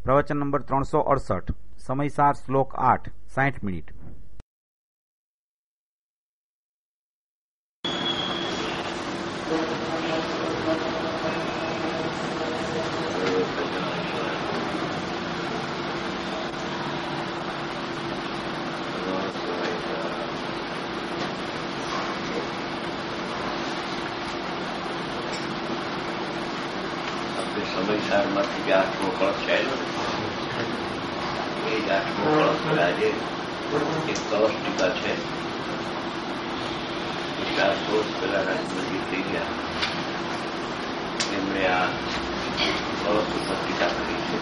પ્રવચન નંબર 368, સમયસાર શ્લોક 8, 60 મિનિટ. સમયસારમાંથી જે આઠમો કળશ ચાલ્યો ને એ જ આઠમો કળશ આજે એક કળશ ટીકા છે. ચાર વર્ષ પહેલા રાજમંત્રી થઈ ગયા એમણે આ કળશ ઉપર ટીકા કરી છે.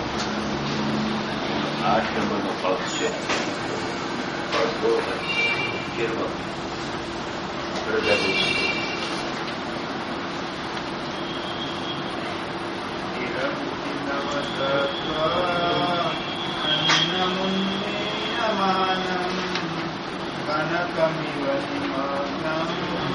8 નંબરનો કળશ છે. કળશ બહુ કનકમિવ નિમગ્નં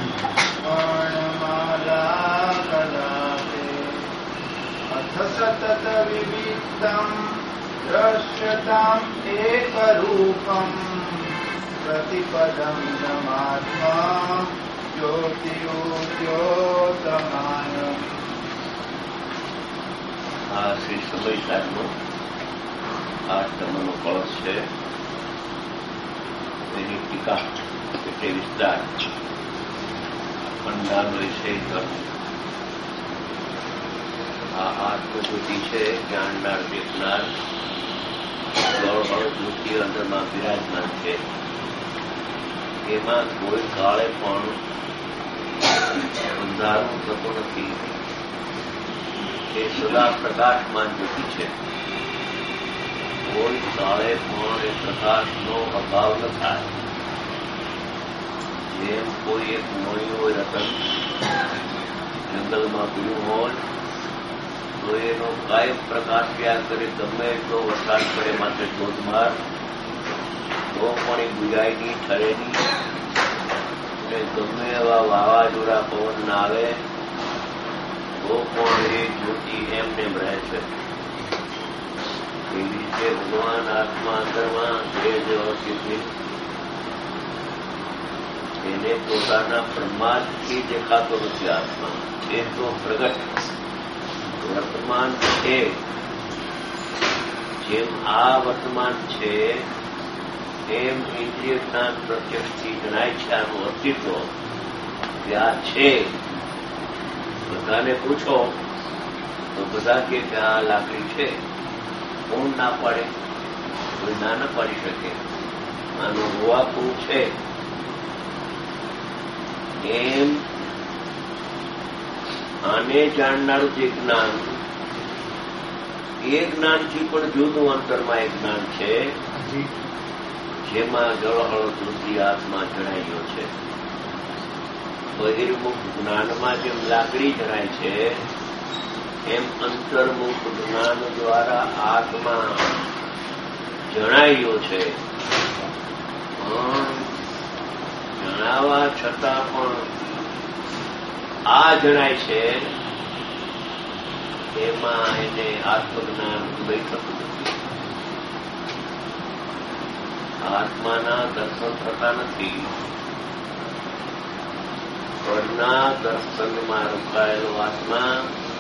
વર્ણમાલા કલાપે અથ સતત વિવિક્તં દ્રશ્યતામ એકરૂપં પ્રતિપદં સમાત્મા જ્યોતિર્જ્યોતમાનં. આ શ્રી સમયસારનો 8 નંબરનો કળશ છે. એની ટીકા એટલે વિસ્તાર ખંડાનો વિષય ધર્મ. આ આત્મજ્યોતિ છે, જાણનાર દેખનાર જ્યોતિ અંદરમાં બિરાજમાન છે. એમાં કોઈ કાળે પણ અંધારું થતું નથી. એ સદા પ્રકાશમાન જ્યોતિ છે. કોઈ કાળે પણ એ પ્રકાશનો અભાવ ન થાય. જેમ કોઈ એક મણી હોય રતન જંગલમાં પીળું હોય તો એનો કાયમ પ્રકાશ ક્યાં કરે, ગમે એટલો વરસાદ પડે માટે ધોધમાર તો પણ એ બુજાય નહીં, ઠરે નહીં. અને ગમે એવા વાવાઝોડા પવન ના આવે તો પણ એ જ્યોતિ એમને રહે છે. એવી રીતે ભગવાન આત્મા અંદરમાં જે વ્યવસ્થિત એને પોતાના પરમાર્થથી દેખાતો નથી. આત્મા એ તો પ્રગટ વર્તમાન છે. જેમ આ વર્તમાન છે એમ ઇન્દ્રિય જ્ઞાન પ્રત્યક્ષથી જણાય છે. આનું અસ્તિત્વ ત્યાં છે. બધાને પૂછો તો બધા કે આ લાકડી છે. કોણ ના પાડે? કોઈ ના ન પાડી શકે. આનો હોવાપૂ છે. એમ આને જાણનારું જે જ્ઞાન એ જ્ઞાનથી પણ જુદું અંતરમાં એક જ્ઞાન છે જેમાં જળહળ વૃદ્ધિ આત્મા જણાયો છે. બહિર્મુખ જ્ઞાનમાં જેમ લાકડી જણાય છે એમ અંતર્મુખ જ્ઞાન દ્વારા આત્મા જણાયો છે. જણાવવા છતાં પણ આ જણાય છે એમાં એને આત્મજ્ઞાન બેઠતું નથી. આત્માના દર્શન થતા નથી. પરના દર્શનમાં રોકાયેલો આત્મા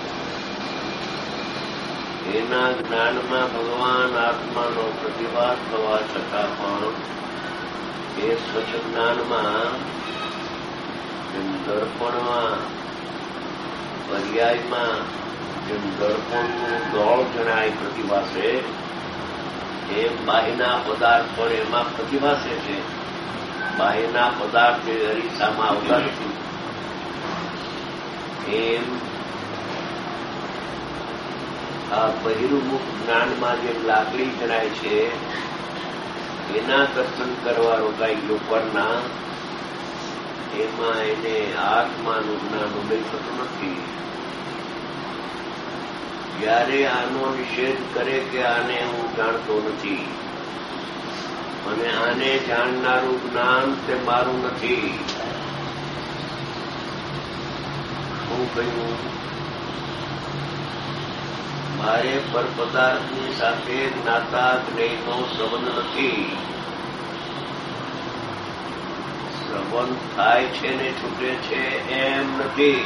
એના જ્ઞાનમાં ભગવાન આત્માનો પ્રતિભાસ થવા છતાં પણ એ સ્વચ્છ જ્ઞાનમાં જેમ દર્પણમાં પર્યાયમાં જેમ દર્પણનું દોળ જણાય પ્રતિભાસે એમ બાહ્યના પદાર્થ પણ એમાં પ્રતિભાસે છે. બાહ્યના પદાર્થ એ અરીસામાં આવતા નથી. એમ આ બહિર્મુખ જ્ઞાનમાં જેમ લાકડી જણાય છે એના દર્શન કરવા રોકાઈ ગયો પરના એમાં એને આત્માનું જ્ઞાન ઉદય થતું નથી. જ્યારે આનો નિષેધ કરે કે આને હું જાણતો નથી અને આને જાણનારું જ્ઞાન તે મારું નથી, શું કહ્યું? મારે પર પદાર્થની સાથે જ્ઞાતા જ્ઞેયનો સંબંધ નથી. સંબંધ થાય છે ને છૂટે છે એમ નથી.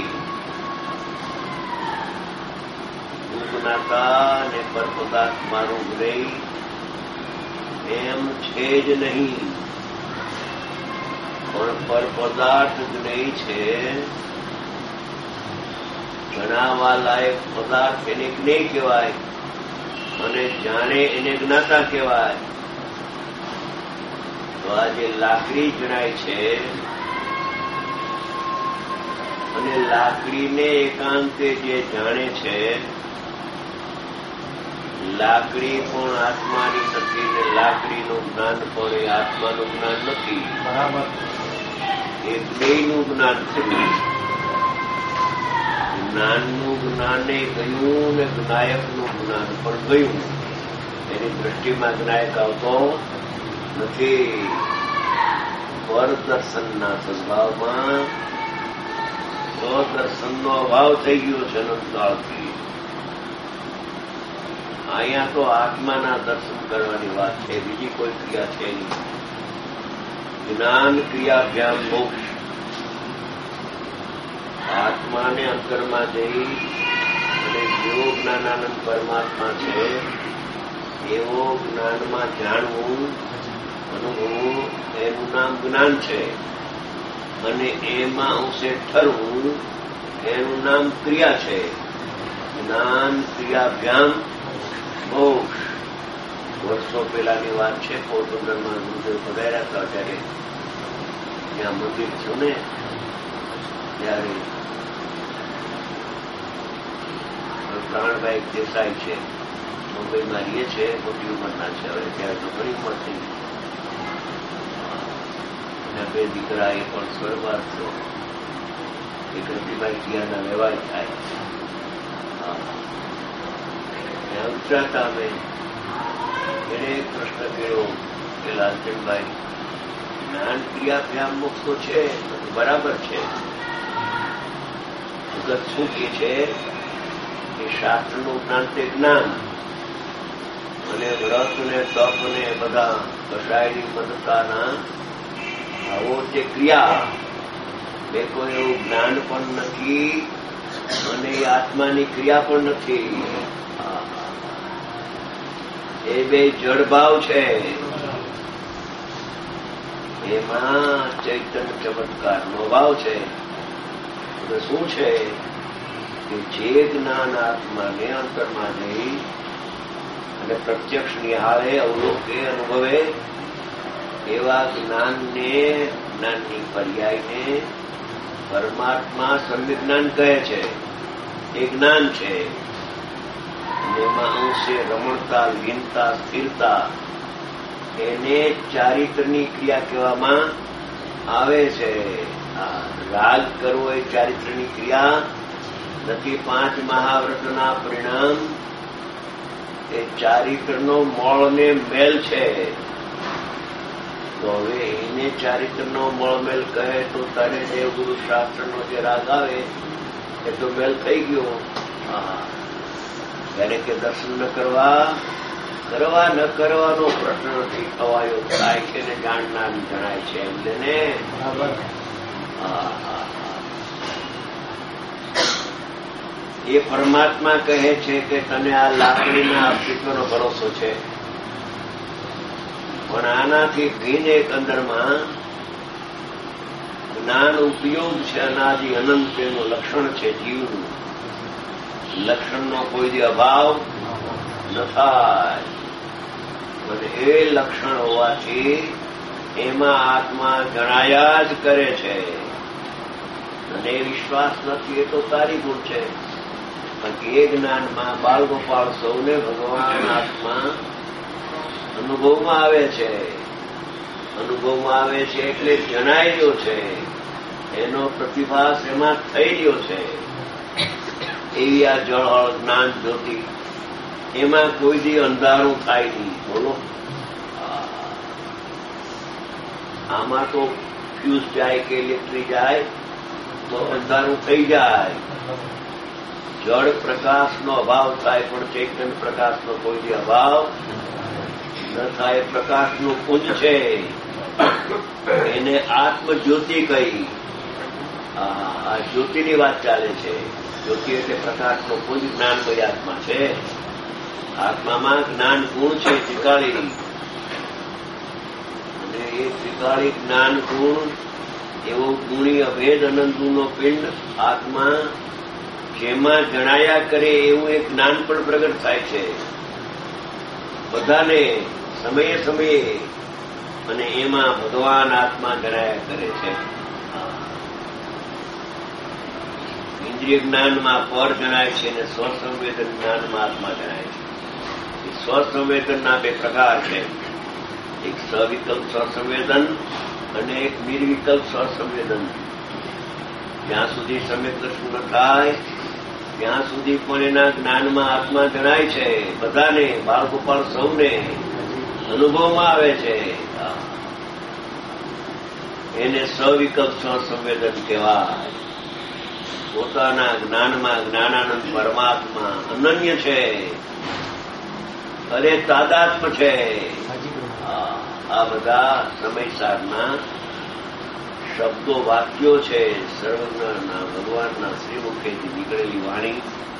હું જ્ઞાતા ને પર પદાર્થ મારું જ્ઞેય એમ છે જ નહીં. પણ પર પદાર્થ જ્ઞેય છે. જણાવવા લાયક પદાર્થ એને જ્ઞેય કહેવાય અને જાણે એને જ્ઞાતા કહેવાય. તો આ જે લાકડી જણાય છે અને લાકડીને એકાંતે જે જાણે છે, લાકડી પણ આત્માની નથી ને લાકડીનું જ્ઞાન પણ એ આત્માનું જ્ઞાન નથી. બરાબર. એ જ્ઞેયનું જ્ઞાન થયું. જ્ઞાનનું જ્ઞાને ગયું ને જ્ઞાયકનું જ્ઞાન પણ ગયું. એની દ્રષ્ટિમાં જ્ઞાયક આવતો નથી. પરદર્શનના સ્વભાવમાં સ્વદર્શનનો અભાવ થઈ ગયો છે અનંતકાળથી. અહીંયા તો આત્માના દર્શન કરવાની વાત છે, બીજી કોઈ ક્રિયા છે નહીં. જ્ઞાન ક્રિયાભ્યામ મોક્ષ. આત્માને અંતરમાં જઈ અને જેવો જ્ઞાનાનંદ પરમાત્મા છે એવો જ્ઞાનમાં જાણવું, અનુભવવું, એનું નામ જ્ઞાન છે. અને એમાં અંશે ઠરવું એનું નામ ક્રિયા છે. જ્ઞાન ક્રિયાભ્યામ મોક્ષ. વર્ષો પહેલાની વાત છે. પોરબંદરમાં ગુરુદેવ પધાર્યા હતા ત્યારે ત્યાં મંદિર છું ને ત્યારે પ્રાણભાઈ દેસાઈ છે, મુંબઈમાં રહીએ છે, મોટી ઉંમરના છે. હવે ત્યારે તો ઘણી ઉંમર થઈ ગઈ. એના બે દીકરા એ પણ સ્વર્ગવાસ છો. એ ગંદીભાઈ કિયાના વ્યવહાર થાય. ઉતરાતા અમે એને એક પ્રશ્ન કર્યો કે લાલચંદભાઈ, જ્ઞાન ક્રિયાભ્યામ મોક્ષ તો છે, બરાબર છે. જગત શું કે છે કે શાસ્ત્રનું જ્ઞાન તે જ્ઞાન અને વ્રત ને તપ ને બધા કસાયની મદતાના આવો તે ક્રિયા. બે કોઈ એવું જ્ઞાન પણ નથી અને એ આત્માની ક્રિયા પણ નથી. એ બે જડભાવ છે. એમાં ચૈતન્ય ચમત્કારનો ભાવ છે. શું છે કે જે જ્ઞાન આત્માને અંતરમાં જઈ અને પ્રત્યક્ષ નિહાળે, અવલોકે, અનુભવે એવા જ્ઞાનને, જ્ઞાનની પર્યાયને પરમાત્મા સમ્યક જ્ઞાન કહે છે. એ જ્ઞાન છે. એમાં અંશે રમણતા, લીનતા, સ્થિરતા, એને ચારિત્રની ક્રિયા કહેવામાં આવે છે. રાગ કરવો એ ચારિત્રની ક્રિયા નથી. 5 મહાવ્રતના પરિણામ એ ચારિત્રનો મોળને મેલ છે. તો હવે એને ચારિત્રનો મોળમેલ કહે તો તને દેવગુરુ શાસ્ત્રનો જે રાગ આવે એ તો મેલ થઈ ગયો. ત્યારે કે દર્શન ન કરવા ન કરવાનો પ્રશ્ન નથી. થવાયો થાય છે ને જાણનાર જણાય છે એમને ને. એ પરમાત્મા કહે છે કે તને આ લાકડીના અસ્તિત્વનો ભરોસો છે, પણ આનાથી ભિન્ન એક અંદરમાં જ્ઞાન ઉપયોગ છે. અનાદિ અનંત એનું લક્ષણ છે. જીવનું લક્ષણનો કોઈ દી અભાવ ન થાય. અને એ લક્ષણ હોવાથી એમાં આત્મા જણાયા જ કરે છે. અને વિશ્વાસ નથી એ તો તારી ગુણ છે. બાકી એ જ્ઞાનમાં બાળ ગોપાળ સૌને ભગવાન આત્મા અનુભવમાં આવે છે. અનુભવમાં આવે છે એટલે જણાઈ રહ્યો છે. એનો પ્રતિભાસ એમાં થઈ રહ્યો છે. એવી આ જળહળ જ્ઞાન જ્યોતિ, એમાં કોઈ દી અંધારું થાય નહીં. બોલો, આમાં તો ફ્યુઝ જાય કે ઇલેક્ટ્રિક જાય તો અંધારું થઈ જાય. જળ પ્રકાશનો અભાવ થાય પણ ચૈતન્ય પ્રકાશનો કોઈ અભાવ ન થાય. પ્રકાશનું પુંજ છે એને આત્મજ્યોતિ કહી. આ જ્યોતિની વાત ચાલે છે. જ્યોતિ એટલે પ્રકાશનો પુંજ જ્ઞાનમય આત્મા છે. આત્મામાં જ્ઞાન ગુણ છે ત્રિકાળી, અને એ ત્રિકાળી જ્ઞાન ગુણ એવો ગુણી અભેદ અનંતનો પિંડ આત્મા જેમાં જણાયા કરે એવું એક જ્ઞાન પણ પ્રગટ થાય છે બધાને સમયે સમયે, અને એમાં ભગવાન આત્મા જણાયા કરે છે. ઇન્દ્રિય જ્ઞાનમાં પર જણાય છે અને સ્વસંવેદન જ્ઞાનમાં આત્મા જણાય છે. સ્વસંવેદનના બે પ્રકાર છે, એક સવિકલ્પ સ્વસંવેદન અને એક નિર્વિકલ્પ સ્વસંવેદન. જ્યાં સુધી સમ્યક દર્શન ન થાય ત્યાં સુધી પણ એના જ્ઞાનમાં આત્મા જણાય છે બધાને, બાળ ગોપાળ સૌને અનુભવમાં આવે છે. એને સવિકલ્પ સ્વસંવેદન કહેવાય. પોતાના જ્ઞાનમાં જ્ઞાનાનંદ પરમાત્મા અનન્ય છે, અરે તાદાત્મ છે. આ બધા સમયસારના શબ્દો વાક્યો છે, સર્વજ્ઞના ભગવાનના શ્રીમુખેથી નીકળેલી વાણી.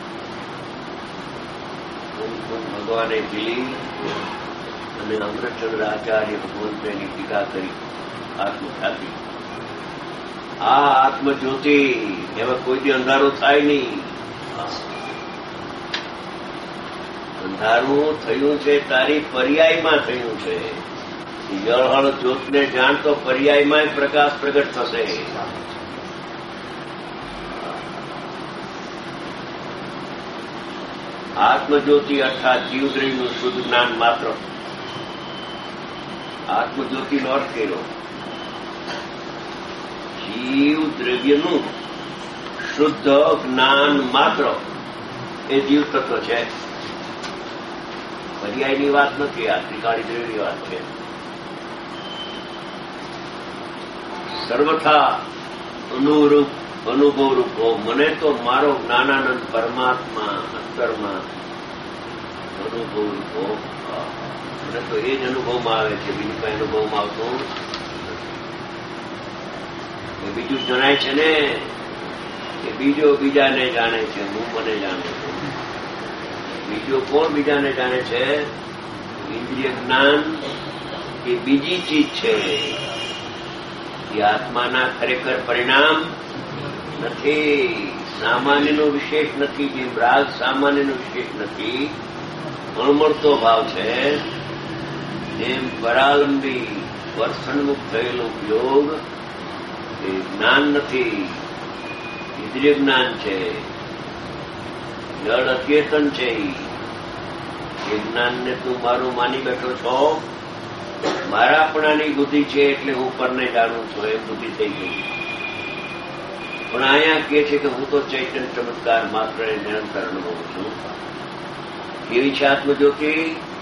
ભગવાને પીલી અને અમૃતચંદ્ર આચાર્ય ભગવંતની ટીકા કરી આત્મખ્યાતિ. આ આત્મજ્યોતિ એમાં કોઈથી અંધારો થાય નહીં. અંધારું થયું છે તારી પર્યાયમાં થયું છે. જળહળ જ્યોતને જાણતો પર્યાયમાં પ્રકાશ પ્રગટ થશે. આત્મજ્યોતિ અર્થાત જીવદ્રવ્યનું શુદ્ધ જ્ઞાન માત્ર. આત્મજ્યોતિનો અર્થ કર્યો જીવ દ્રવ્યનું શુદ્ધ જ્ઞાન માત્ર. એ જીવ તત્વ છે. પર્યાયની વાત નથી, આ ત્રિકાળી દ્રવ્યની વાત છે. સર્વથા અનુરૂપ અનુભવરૂપ હો. મને તો મારો જ્ઞાનાનંદ પરમાત્મા અંતરમાં અનુભવરૂપ હો. મને તો એ જ અનુભવમાં આવે છે, બીજું કઈ અનુભવમાં આવતું બીજું જણાય છે ને કે બીજો બીજાને જાણે છે, હું મને જાણું છું. બીજો કોણ બીજાને જાણે છે? ઇન્દ્રિય જ્ઞાન એ બીજી ચીજ છે. એ આત્માના ખરેખર પરિણામ નથી, સામાન્યનો વિશેષ નથી. જેમ રાગ સામાન્યનો વિશેષ નથી, અણમળતો ભાવ છે, એમ પરાલંબી વર્ષણમુક્ત થયેલો યોગ એ જ્ઞાન નથી, ઇન્દ્રિય જ્ઞાન છે. જળ અચેતન છે. એ જ્ઞાનને તું મારું માની બેઠો છો. મારાપણાની બુદ્ધિ છે એટલે હું પરને જાણું છું, એ બુદ્ધિ થઈ ગઈ. પણ અહીંયા કહે છે કે હું તો ચૈતન્ય ચમત્કાર માત્ર નિરંતર અનુભવું છું. કેવી છે આત્મજ્યોતિ?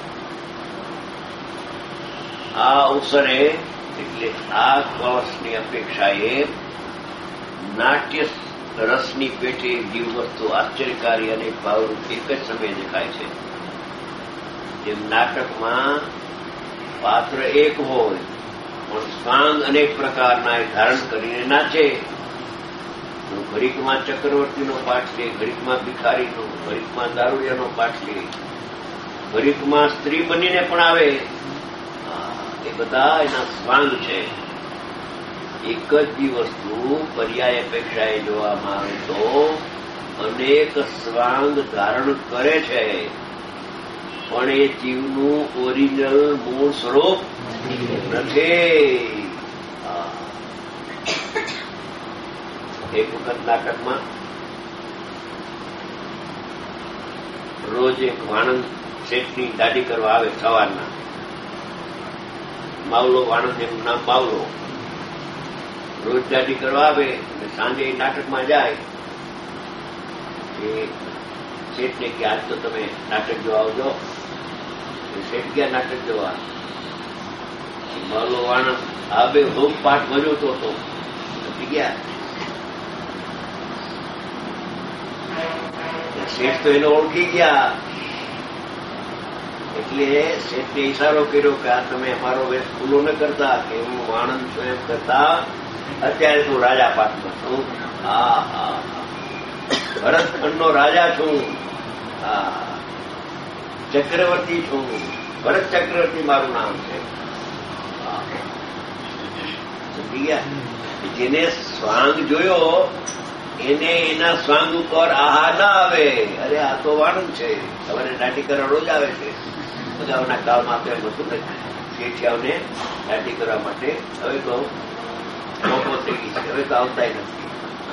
આ અવસરે એટલે આ કળશની અપેક્ષાએ નાટ્ય રસની પેટે જીવ વસ્તુ આશ્ચર્યકારી અને ભાવરૂપ એક જ સમયે દેખાય છે. જેમ નાટકમાં પાત્ર એક હોય પણ સ્વાંગ અનેક પ્રકારના ધારણ કરીને નાચે. ઘડીકમાં ચક્રવર્તીનો પાઠ લે, ઘડીકમાં ભિખારીનો, ઘડીકમાં દારૂડિયાનો પાઠ લે, ઘડીકમાં સ્ત્રી બનીને પણ આવે. એ બધા એના સ્વાંગ છે. એક જ વસ્તુ પર્યાય અપેક્ષાએ જોવામાં આવે તો અનેક સ્વાંગ ધારણ કરે છે, પણ એ જીવનું ઓરિજિનલ મૂળ સ્વરૂપ નથી. એક વખત નાટકમાં રોજ એક વાણંદ શેઠની દાઢી કરવા આવે સવારના. માવલો વાણંદ એનું નામ માવલો. રોજ દાઢી કરવા આવે અને સાંજે નાટકમાં જાય. એ શેઠને કે આજ તો તમે નાટક જોવા આવજો. શેઠ ગયા નાટક જોવા. માવલો વાણંદ આ બે હોમ પાઠ ભજવતો હતો, નથી ગયા. શેઠ તો એને ઓળખી ગયા એટલે શેઠને ઈશારો કર્યો કે આ તમે અમારો વેશ ખુલ્લો ન કરતા કે હું આણંદ છું એમ કરતા અત્યારે તું રાજા પાઠમાં છું. હા હા ભરતખંડનો રાજા છું. હા ચક્રવર્તી છું. ભરત ચક્રવર્તી મારું નામ છે. સમજી ગયા? જેને સ્વાંગ જોયો એને એના સ્વાંગ ઉપર આહા ના આવે. અરે આ તો વાણંદ છે, સવારે દાંડી કરવા રોજ આવે છે. અગાઉના કાળમાં તો એમ હતું ને શેઠિયાઓને દાંડી કરવા માટે. હવે તો મોકો થઈ ગઈ છે, હવે તો આવતા નથી.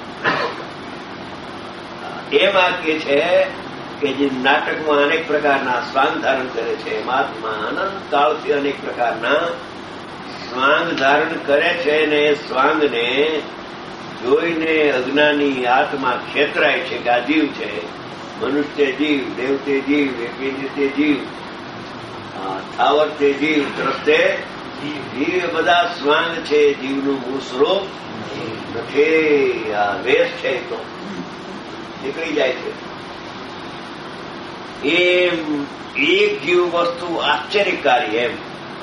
એમ આ કે છે કે જે નાટકમાં અનેક પ્રકારના સ્વાંગ ધારણ કરે છે, મહાત્મા અનંત કાળથી અનેક પ્રકારના સ્વાંગ ધારણ કરે છે ને એ સ્વાંગને જોઈને અજ્ઞાની આત્મા ખેતરાય છે કે આ જીવ છે. મનુષ્ય જીવ, દેવતે જીવ, એકતે જીવ, સ્થાવર તે જીવ, દ્રષ્ટે જીવ, બધા સ્વાંગ છે. જીવનું મૂળ સ્વરૂપ નથી. આ વેશ છે તો નીકળી જાય છે. એમ એક જીવ વસ્તુ આશ્ચર્યકારી એમ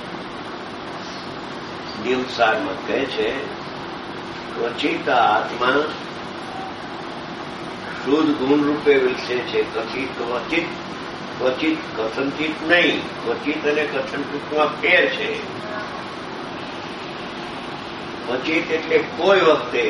નિયમસારમાં કહે છે. ક્વચિત આત્મા શુદ્ધ ગુણ રૂપે વિકસે છે. ક્વચિત ક્વચિત કથનચિત નહીં. ક્વચિત અને કથનચિતમાં ફેર છે. ક્વચિત એટલે કોઈ વખતે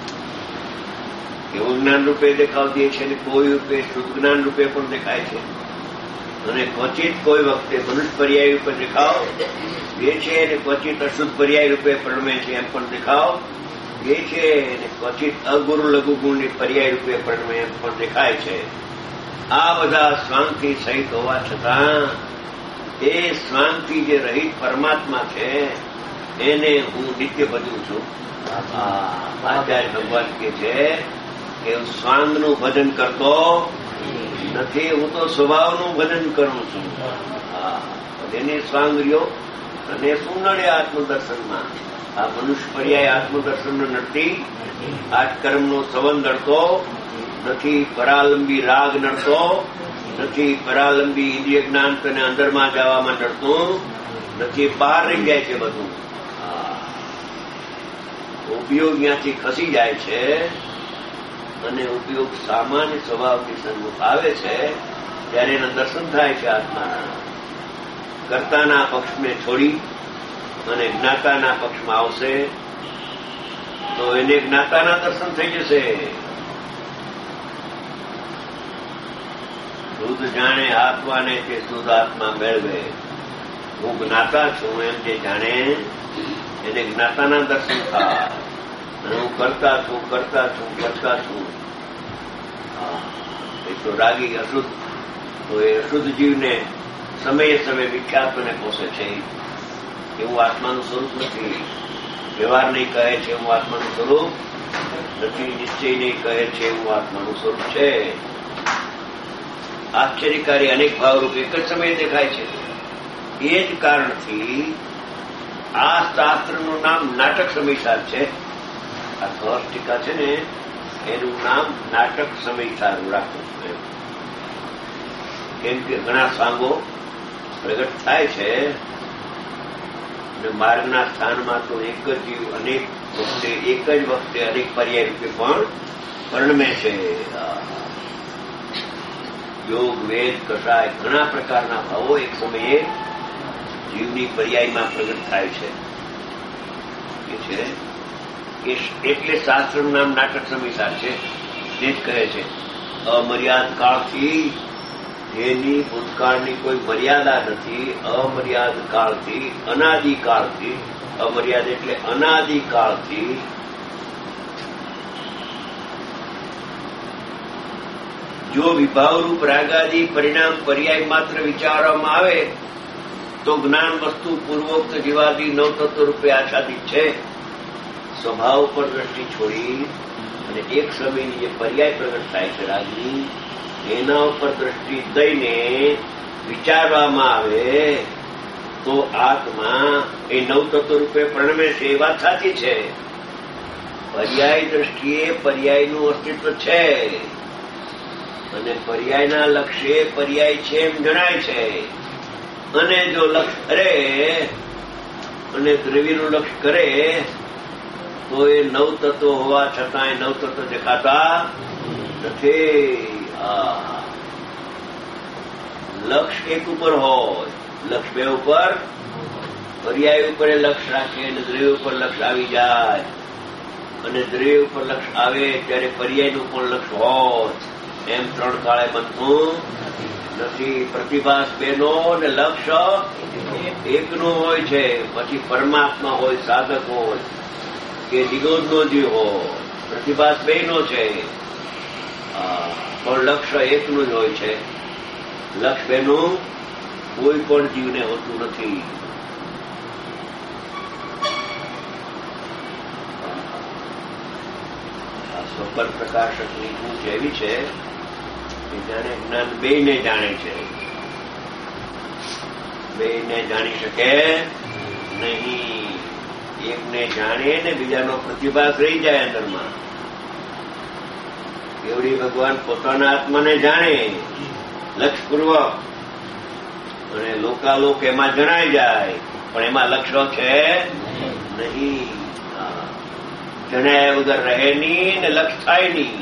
એવું જ્ઞાન રૂપે દેખાવતી છે અને કોઈ રૂપે શુદ્ધ જ્ઞાન રૂપે પણ દેખાય છે. અને ક્વચિત કોઈ વખતે મનુષ્ય પર્યાય રૂપે દેખાવ એ છે અને ક્વચિત અશુદ્ધ પર્યાય રૂપે પરિણમે છે એમ પણ દેખાવ એ છે. અને ક્વચિત અગુરુ લઘુ ગુણની પર્યાય રૂપે પરિણમે એમ પણ દેખાય છે. આ બધા સ્વાંગથી સહિત હોવા છતાં એ સ્વાંગથી જે રહિત પરમાત્મા છે એને હું નિત્ય ભજું છું. આચાર્ય ભગવાન કે છે કે હું સ્વાંગનું ભજન કરતો નથી, હું તો સ્વભાવનું ભજન કરું છું. એની સ્વાંગ રહ્યો અને શું નડે આત્મદર્શનમાં? આ મનુષ્ય પર્યાય આત્મદર્શનનો નડતી, આઠકર્મનો સંબંધ નડતો નથી, પરાલંબી રાગ નડતો નથી, પરાલંબી ઇન્દ્રિય જ્ઞાન તને અંદરમાં જવામાં નડતું નથી, બહાર રહી જાય છે બધું. ઉપયોગ ત્યાંથી ખસી જાય છે અને ઉપયોગ સામાન્ય સ્વભાવની સન્મુખ આવે છે ત્યારે એના દર્શન થાય છે આત્માના. કર્તાના પક્ષને છોડી અને જ્ઞાતાના પક્ષમાં આવશે તો એને જ્ઞાતાના દર્શન થઈ જશે. શુદ્ધ જાણે આત્માને તે શુદ્ધ આત્મા મેળવે. હું જ્ઞાતા છું એમ જે જાણે એને જ્ઞાતાના દર્શન થાય. અને હું કરતા છું કરતા છું કરતા છું. એ તો રાગી અશુદ્ધ, તો એ અશુદ્ધ જીવને સમયે સમયે વિખ્યાતોને પોષે છે. એવું આત્માનું સ્વરૂપ નથી. વ્યવહાર નહીં કહે છે એવું આત્માનું સ્વરૂપ નથી. નિશ્ચય નહીં કહે છે એવું આત્માનું સ્વરૂપ છે. આશ્ચર્યકારી અનેક ભાવરૂપ એક જ સમયે દેખાય છે. એ જ કારણથી આ શાસ્ત્રનું નામ નાટક સમયસાર છે. આ કસ ટીકા છે ને એનું નામ નાટક સમયસારું રાખવું છું. કેમ કે ઘણા સાંગો પ્રગટ થાય છે અને માર્ગના સ્થાનમાં તો એક જ જીવ અનેક વખતે એક જ વખતે અનેક પર્યાય રૂપે પણ પરિણમે છે. યોગ, વેદ, કષાય ઘણા પ્રકારના ભાવો એક સમયે જીવની પર્યાયમાં પ્રગટ થાય છે. એટલે શાસ્ત્રનું નામ નાટક સમયસાર છે. તે જ કહે છે અમર્યાદ કાળથી જેની ભૂતકાળની કોઈ મર્યાદા નથી, અમર્યાદ કાળથી, અનાદિકાળથી, અમર્યાદ એટલે અનાદિકાળથી જો વિભાવરૂપ રાગાદી પરિણામ પર્યાય માત્ર વિચારવામાં આવે તો જ્ઞાન વસ્તુ પૂર્વોક્ત જીવાદી નવતત્વ રૂપે આચ્છાદિત છે. સ્વભાવ પર દ્રષ્ટિ છોડી અને એક સમયની જે પર્યાય પ્રગટ થાય છે રાગની, એના ઉપર દ્રષ્ટિ દઈને વિચારવામાં આવે તો આત્મા એ નવતત્વ રૂપે પરિણમે છે. એ વાત સાચી છે. પર્યાય દ્રષ્ટિએ પર્યાયનું અસ્તિત્વ છે અને પર્યાયના લક્ષ્ય પર્યાય છે એમ જણાય છે. અને જો લક્ષ કરે અને દ્રવ્યનું લક્ષ કરે તો એ નવ તત્વો હોવા છતાં એ નવ તત્વો દેખાતા નથી. લક્ષ એક ઉપર હોય, લક્ષ બે ઉપર, પર્યાય ઉપર લક્ષ રાખે અને દ્રવ્ય ઉપર લક્ષ આવી જાય, અને દ્રવ્ય ઉપર લક્ષ આવે ત્યારે પર્યાયનું પણ લક્ષ હોય. એમ ત્રણ કાળે બનતું નથી. પ્રતિભાસ બેનો અને લક્ષ એકનું હોય છે. પછી પરમાત્મા હોય, સાધક હોય કે નિગોદનો જીવ હોય, પ્રતિભાસ બેનો છે, પણ લક્ષ્ય એકનું જ હોય છે. લક્ષ બેનું કોઈ પણ જીવને હોતું નથી. સ્વપર પ્રકાશકની પૂછ એવી છે કે જાણે જ્ઞાન બેયને જાણે છે, બેયને જાણી શકે નહીં. એકને જાણે ને બીજાનો પ્રતિભાસ રહી જાય અંદરમાં. એવડી ભગવાન પોતાના આત્માને જાણે લક્ષપૂર્વક, અને લોકાલોક એમાં જણાઈ જાય, પણ એમાં લક્ષ્ય છે નહીં. જણાયા વગર રહે નહીં ને લક્ષ થાય નહીં.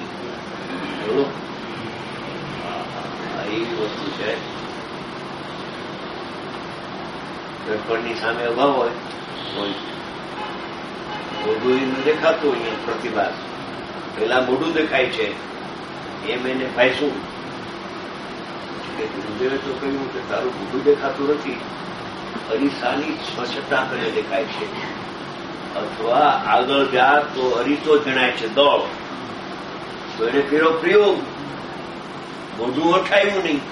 એવી વસ્તુ છે. દર્પણની સામે ઉભા હોય, મોઢું દેખાતું અહીંયા પ્રતિભાસ, પેલા મોઢું દેખાય છે એમ એને ભાઈશું કે ગુરુદેવે તો કહ્યું કે તારું મોઢું દેખાતું નથી, અરીસાની સ્વચ્છતા કરે દેખાય છે. અથવા આગળ જા તો અરીસો જણાય છે દોડ, તો એને ફેરો પ્રયોગ, મોઢું ઓઠાયું નહીં.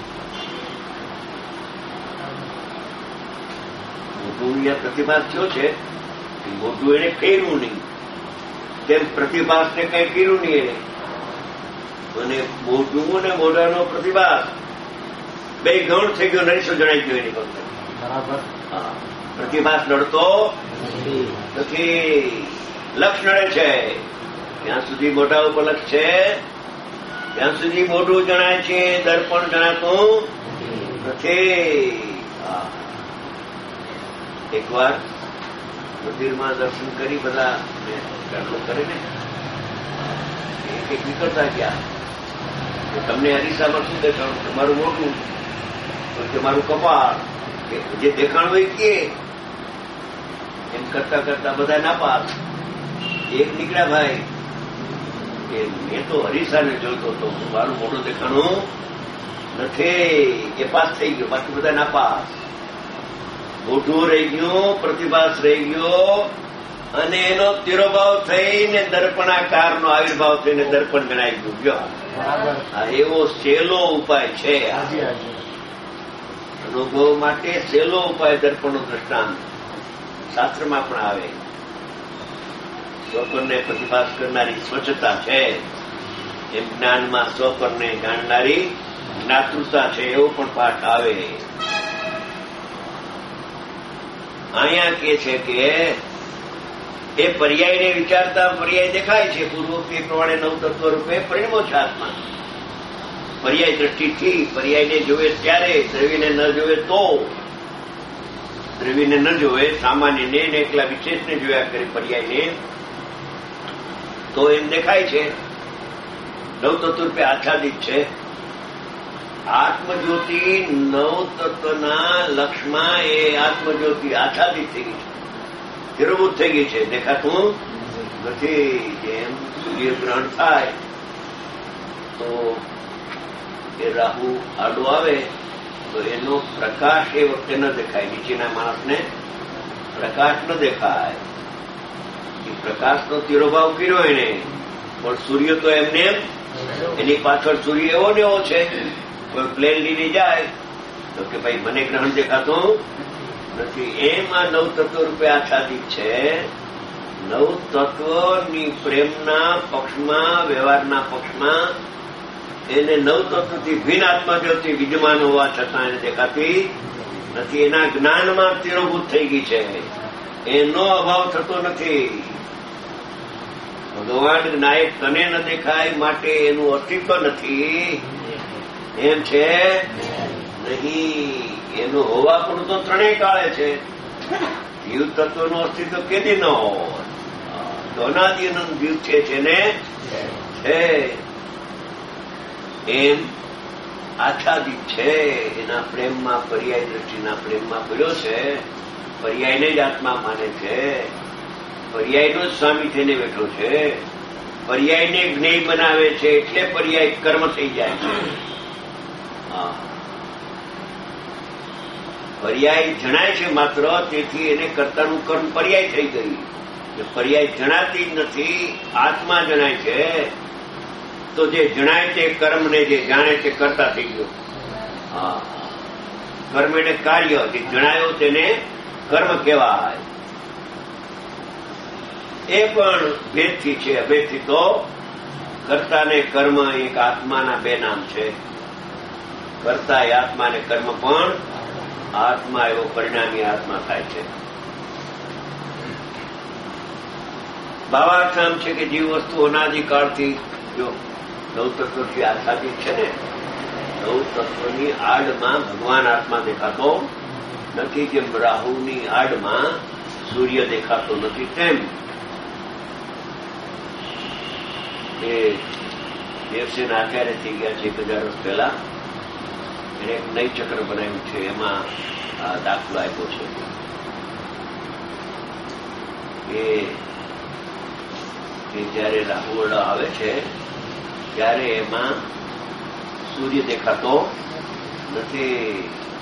મોઢું અહીંયા પ્રતિભાસ થયો છે, મોઢું એને ફેરવું નહીં. તેમ પ્રતિભાસને કઈ કર્યું નહીં એને. અને મોઢું અને મોઢાનો પ્રતિભાસ બે ગૌણ થઈ ગયો, નરીસો જણાઈ ગયો એની વખતે. બરાબર. હા, પ્રતિભાસ લડતો નથી, લક્ષ નડે છે. ત્યાં સુધી મોઢા ઉપર લક્ષ છે, ત્યાં સુધી મોઢું જણાય છે, દર્પણ જણાતું નથી. એકવાર મંદિરમાં દર્શન કરી બધા કરે ને, એક નીકળતા ગયા, તમને અરીસામાં શું દેખાણું? તમારું મોઢું, તો તમારું કપાળ, જે દેખાણું એ કે એમ કરતા કરતા બધા નાપાસ. એક નીકળ્યા ભાઈ કે મેં તો અરીસાને જોતો હતો, મારું મોઢું દેખાણું નથી, એ પાસ થઈ ગયો. બાકી બધા નાપાસ. મોઢું રહી ગયું, પ્રતિભાસ રહી ગયો, અને એનો તિરોભાવ થઈને દર્પણાકારનો આવિર્ભાવ થઈને દર્પણ ગણાઈ ગયું. આ એવો સહેલો ઉપાય છે. અનુભવ માટે સહેલો ઉપાય દર્પણનો દ્રષ્ટાંત શાસ્ત્રમાં પણ આવે. સ્વપરને પ્રતિભાસ કરનારી સ્વચ્છતા છે, એમ જ્ઞાનમાં સ્વપરને જાણનારી જ્ઞાતૃતા છે, એવો પણ પાઠ આવે. અહીંયા કે છે કે એ પર્યાયને વિચારતા પર્યાય દેખાય છે. પૂર્વોક્તિ પ્રમાણે નવ તત્વ રૂપે પરિણમો છે આત્મા. પર્યાય દ્રષ્ટિથી પર્યાયને જોવે ત્યારે, દ્રવ્યને ન જોવે તો, દ્રવ્યને ન જોવે સામાન્યને એકલા વિશેષને જોયા કરે પર્યાયને, તો એમ દેખાય છે નવ તત્વ રૂપે આચ્છાદિત છે. આત્મજ્યોતિ નવ તત્વના લક્ષમાં એ આત્મજ્યોતિ આચ્છાદિત થઈ ગઈ છે, તિરોભૂત થઈ ગઈ છે, દેખાતું નથી. જેમ સૂર્યગ્રહણ થાય તો એ રાહુ આડો આવે તો એનો પ્રકાશ એ વખતે ન દેખાય, નીચેના માણસને પ્રકાશ ન દેખાય. એ પ્રકાશનો તિરોભાવ કર્યો એને, પણ સૂર્ય તો એમને એની પાછળ સૂર્ય એવો ને એવો છે. કોઈ પ્લેન લઈને જાય તો કે ભાઈ મને ગ્રહણ દેખાતું નથી. એમ આ નવ તત્વ રૂપે આચ્છાદિત છે. નવ તત્વની પ્રેમના પક્ષમાં, વ્યવહારના પક્ષમાં એને નવ તત્વથી ભિન્ન આત્મજ્યોતિ વિદ્યમાન હોવા છતાં એને દેખાતી નથી. એના જ્ઞાનમાં તિરોભૂત થઈ ગઈ છે, એનો અભાવ થતો નથી. ભગવાન નાયક તને ન દેખાય માટે એનું અસ્તિત્વ નથી, એમ છે નહીં. એનું હોવાપણું તો ત્રણેય કાળે છે. જીવ તત્વનું અસ્તિત્વ કેદી ન હોય તો અનાદિ અનંત જીવ છે જેને છે એમ આચ્છાદિત છે. એના પ્રેમમાં પર્યાય દ્રષ્ટિના પ્રેમમાં પડ્યો છે. પર્યાયને જ આત્મા માને છે. પર્યાયનો જ સ્વામી થઈને બેઠો છે. પર્યાયને જ્ઞેય બનાવે છે એટલે પર્યાય કર્મ થઈ જાય છે. પર્યાય જણાય છે માત્ર, તેથી એને કર્તાનું કર્મ પર્યાય થઈ ગઈ. પર્યાય જણાતી જ નથી, આત્મા જણાય છે. તો જે જણાય તે કર્મને જે જાણે તે કરતા થઈ ગયો. કર્મ એટલે કાર્ય, જે જણાયો તેને કર્મ કહેવાય. એ પણ ભેદથી છે. અભેદથી તો કર્તા ને કર્મ એક આત્માના બે નામ છે. કર્તા એ આત્મા ને કર્મ પણ આત્મા એવો પરિણામી આત્મા થાય છે. ભાવાર્થ આમ છે કે જીવ વસ્તુ અનાદિકાળથી જો નવ તત્વથી આચ્છાદિત છે ને, નવ તત્વની આડમાં ભગવાન આત્મા દેખાતો નથી. જેમ રાહુની આડમાં સૂર્ય દેખાતો નથી તેમ એ દેવસેન આચાર્ય થઈ ગયા છે 1000 વર્ષ પહેલા. એને એક નઈ ચક્ર બનાવ્યું છે. એમાં આ દાખલો આપ્યો છે કે જયારે રાહુલ આવે છે ત્યારે એમાં સૂર્ય દેખાતો નથી.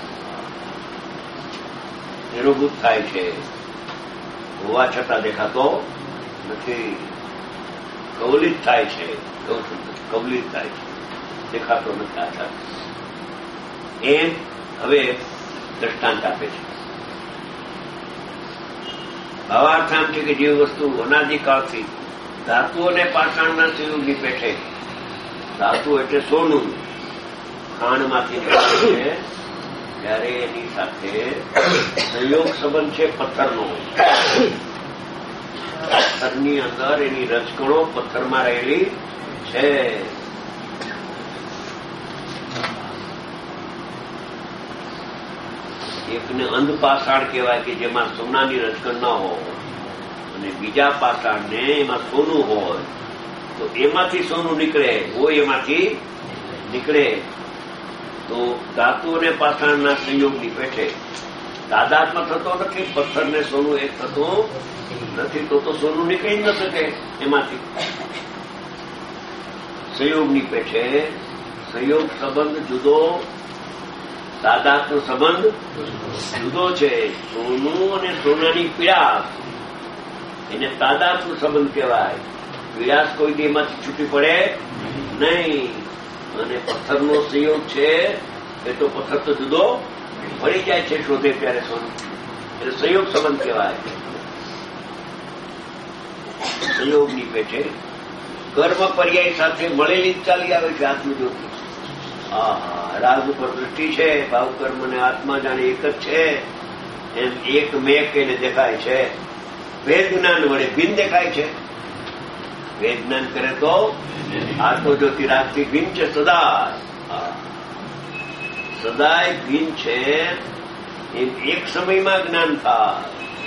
નિરોભૂત થાય છે, હોવા છતાં દેખાતો નથી. કવલિત થાય છે, કવલિત થાય છે, દેખાતો નથી. આછા એમ હવે દ્રષ્ટાંત આપે છે. ભાવાર્થ આમ છે કે જે વસ્તુ અનાદિકાળથી ધાતુ અને પાષાણના સંયોગની પેઠે, ધાતુ એટલે સોનું, ખાણમાંથી નીકળે છે ત્યારે એની સાથે સંયોગ સંબંધ છે પથ્થરનો. પથ્થરની અંદર એની રજકણો પથ્થરમાં રહેલી છે. એકને અંધ પાષાણ કહેવાય કે જેમાં સોનાની રજકણ ન હોય, અને બીજા પાષાણને એમાં સોનું હોય. તો એમાંથી સોનું નીકળે, હોય એમાંથી નીકળે. તો ધાતુ અને પાષાણના સંયોગની પેઠે તાદાત્મ થતો નથી. પથ્થરને સોનું એક થતું નથી. તો સોનું નીકળી જ ન શકે એમાંથી. સંયોગની પેઠે સંયોગ સંબંધ જુદો, તાદાત્મ સંબંધ જુદો છે. સોનું અને સોનાની પીડાસ એને તાદાત્મ સંબંધ કહેવાય. પીડાસ કોઈ દેહમાંથી છૂટી પડે નહીં. અને પથ્થરનો સંયોગ છે એ તો પથ્થર તો જુદો પડી જાય છે શોધે ત્યારે સોનું. એટલે સંયોગ સંબંધ કહેવાય. સંયોગની પેઠે કર્મ પર્યાય સાથે મળેલી જ ચાલી આવે છે આત્મજ્યોતિ. રાગ ઉપર દૃષ્ટિ છે. ભાવ કર્મ અને આત્મા જાણે એક જ છે એમ એક મેક એને દેખાય છે. વેદ જ્ઞાન વડે ભિન્ન દેખાય છે. વેદ જ્ઞાન કરે તો આત્મજ્યોતિ રાગથી ભિન્ન છે. સદાય ભિન્ન છે. એમ એક સમયમાં જ્ઞાન થાય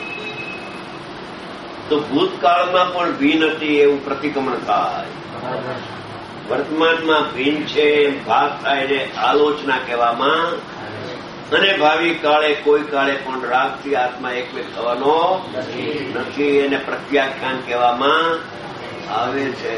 તો ભૂતકાળમાં પણ ભિન્ન હતી એવું પ્રતિક્રમણ થાય. વર્તમાનમાં ભિન્ન છે એમ ભાગ થાય ને આલોચના કહેવામાં. અને ભાવિ કાળે કોઈ કાળે પણ રાગથી આત્મા એકમેક થવાનો નથી. એને પ્રત્યાખ્યાન કહેવામાં આવે છે.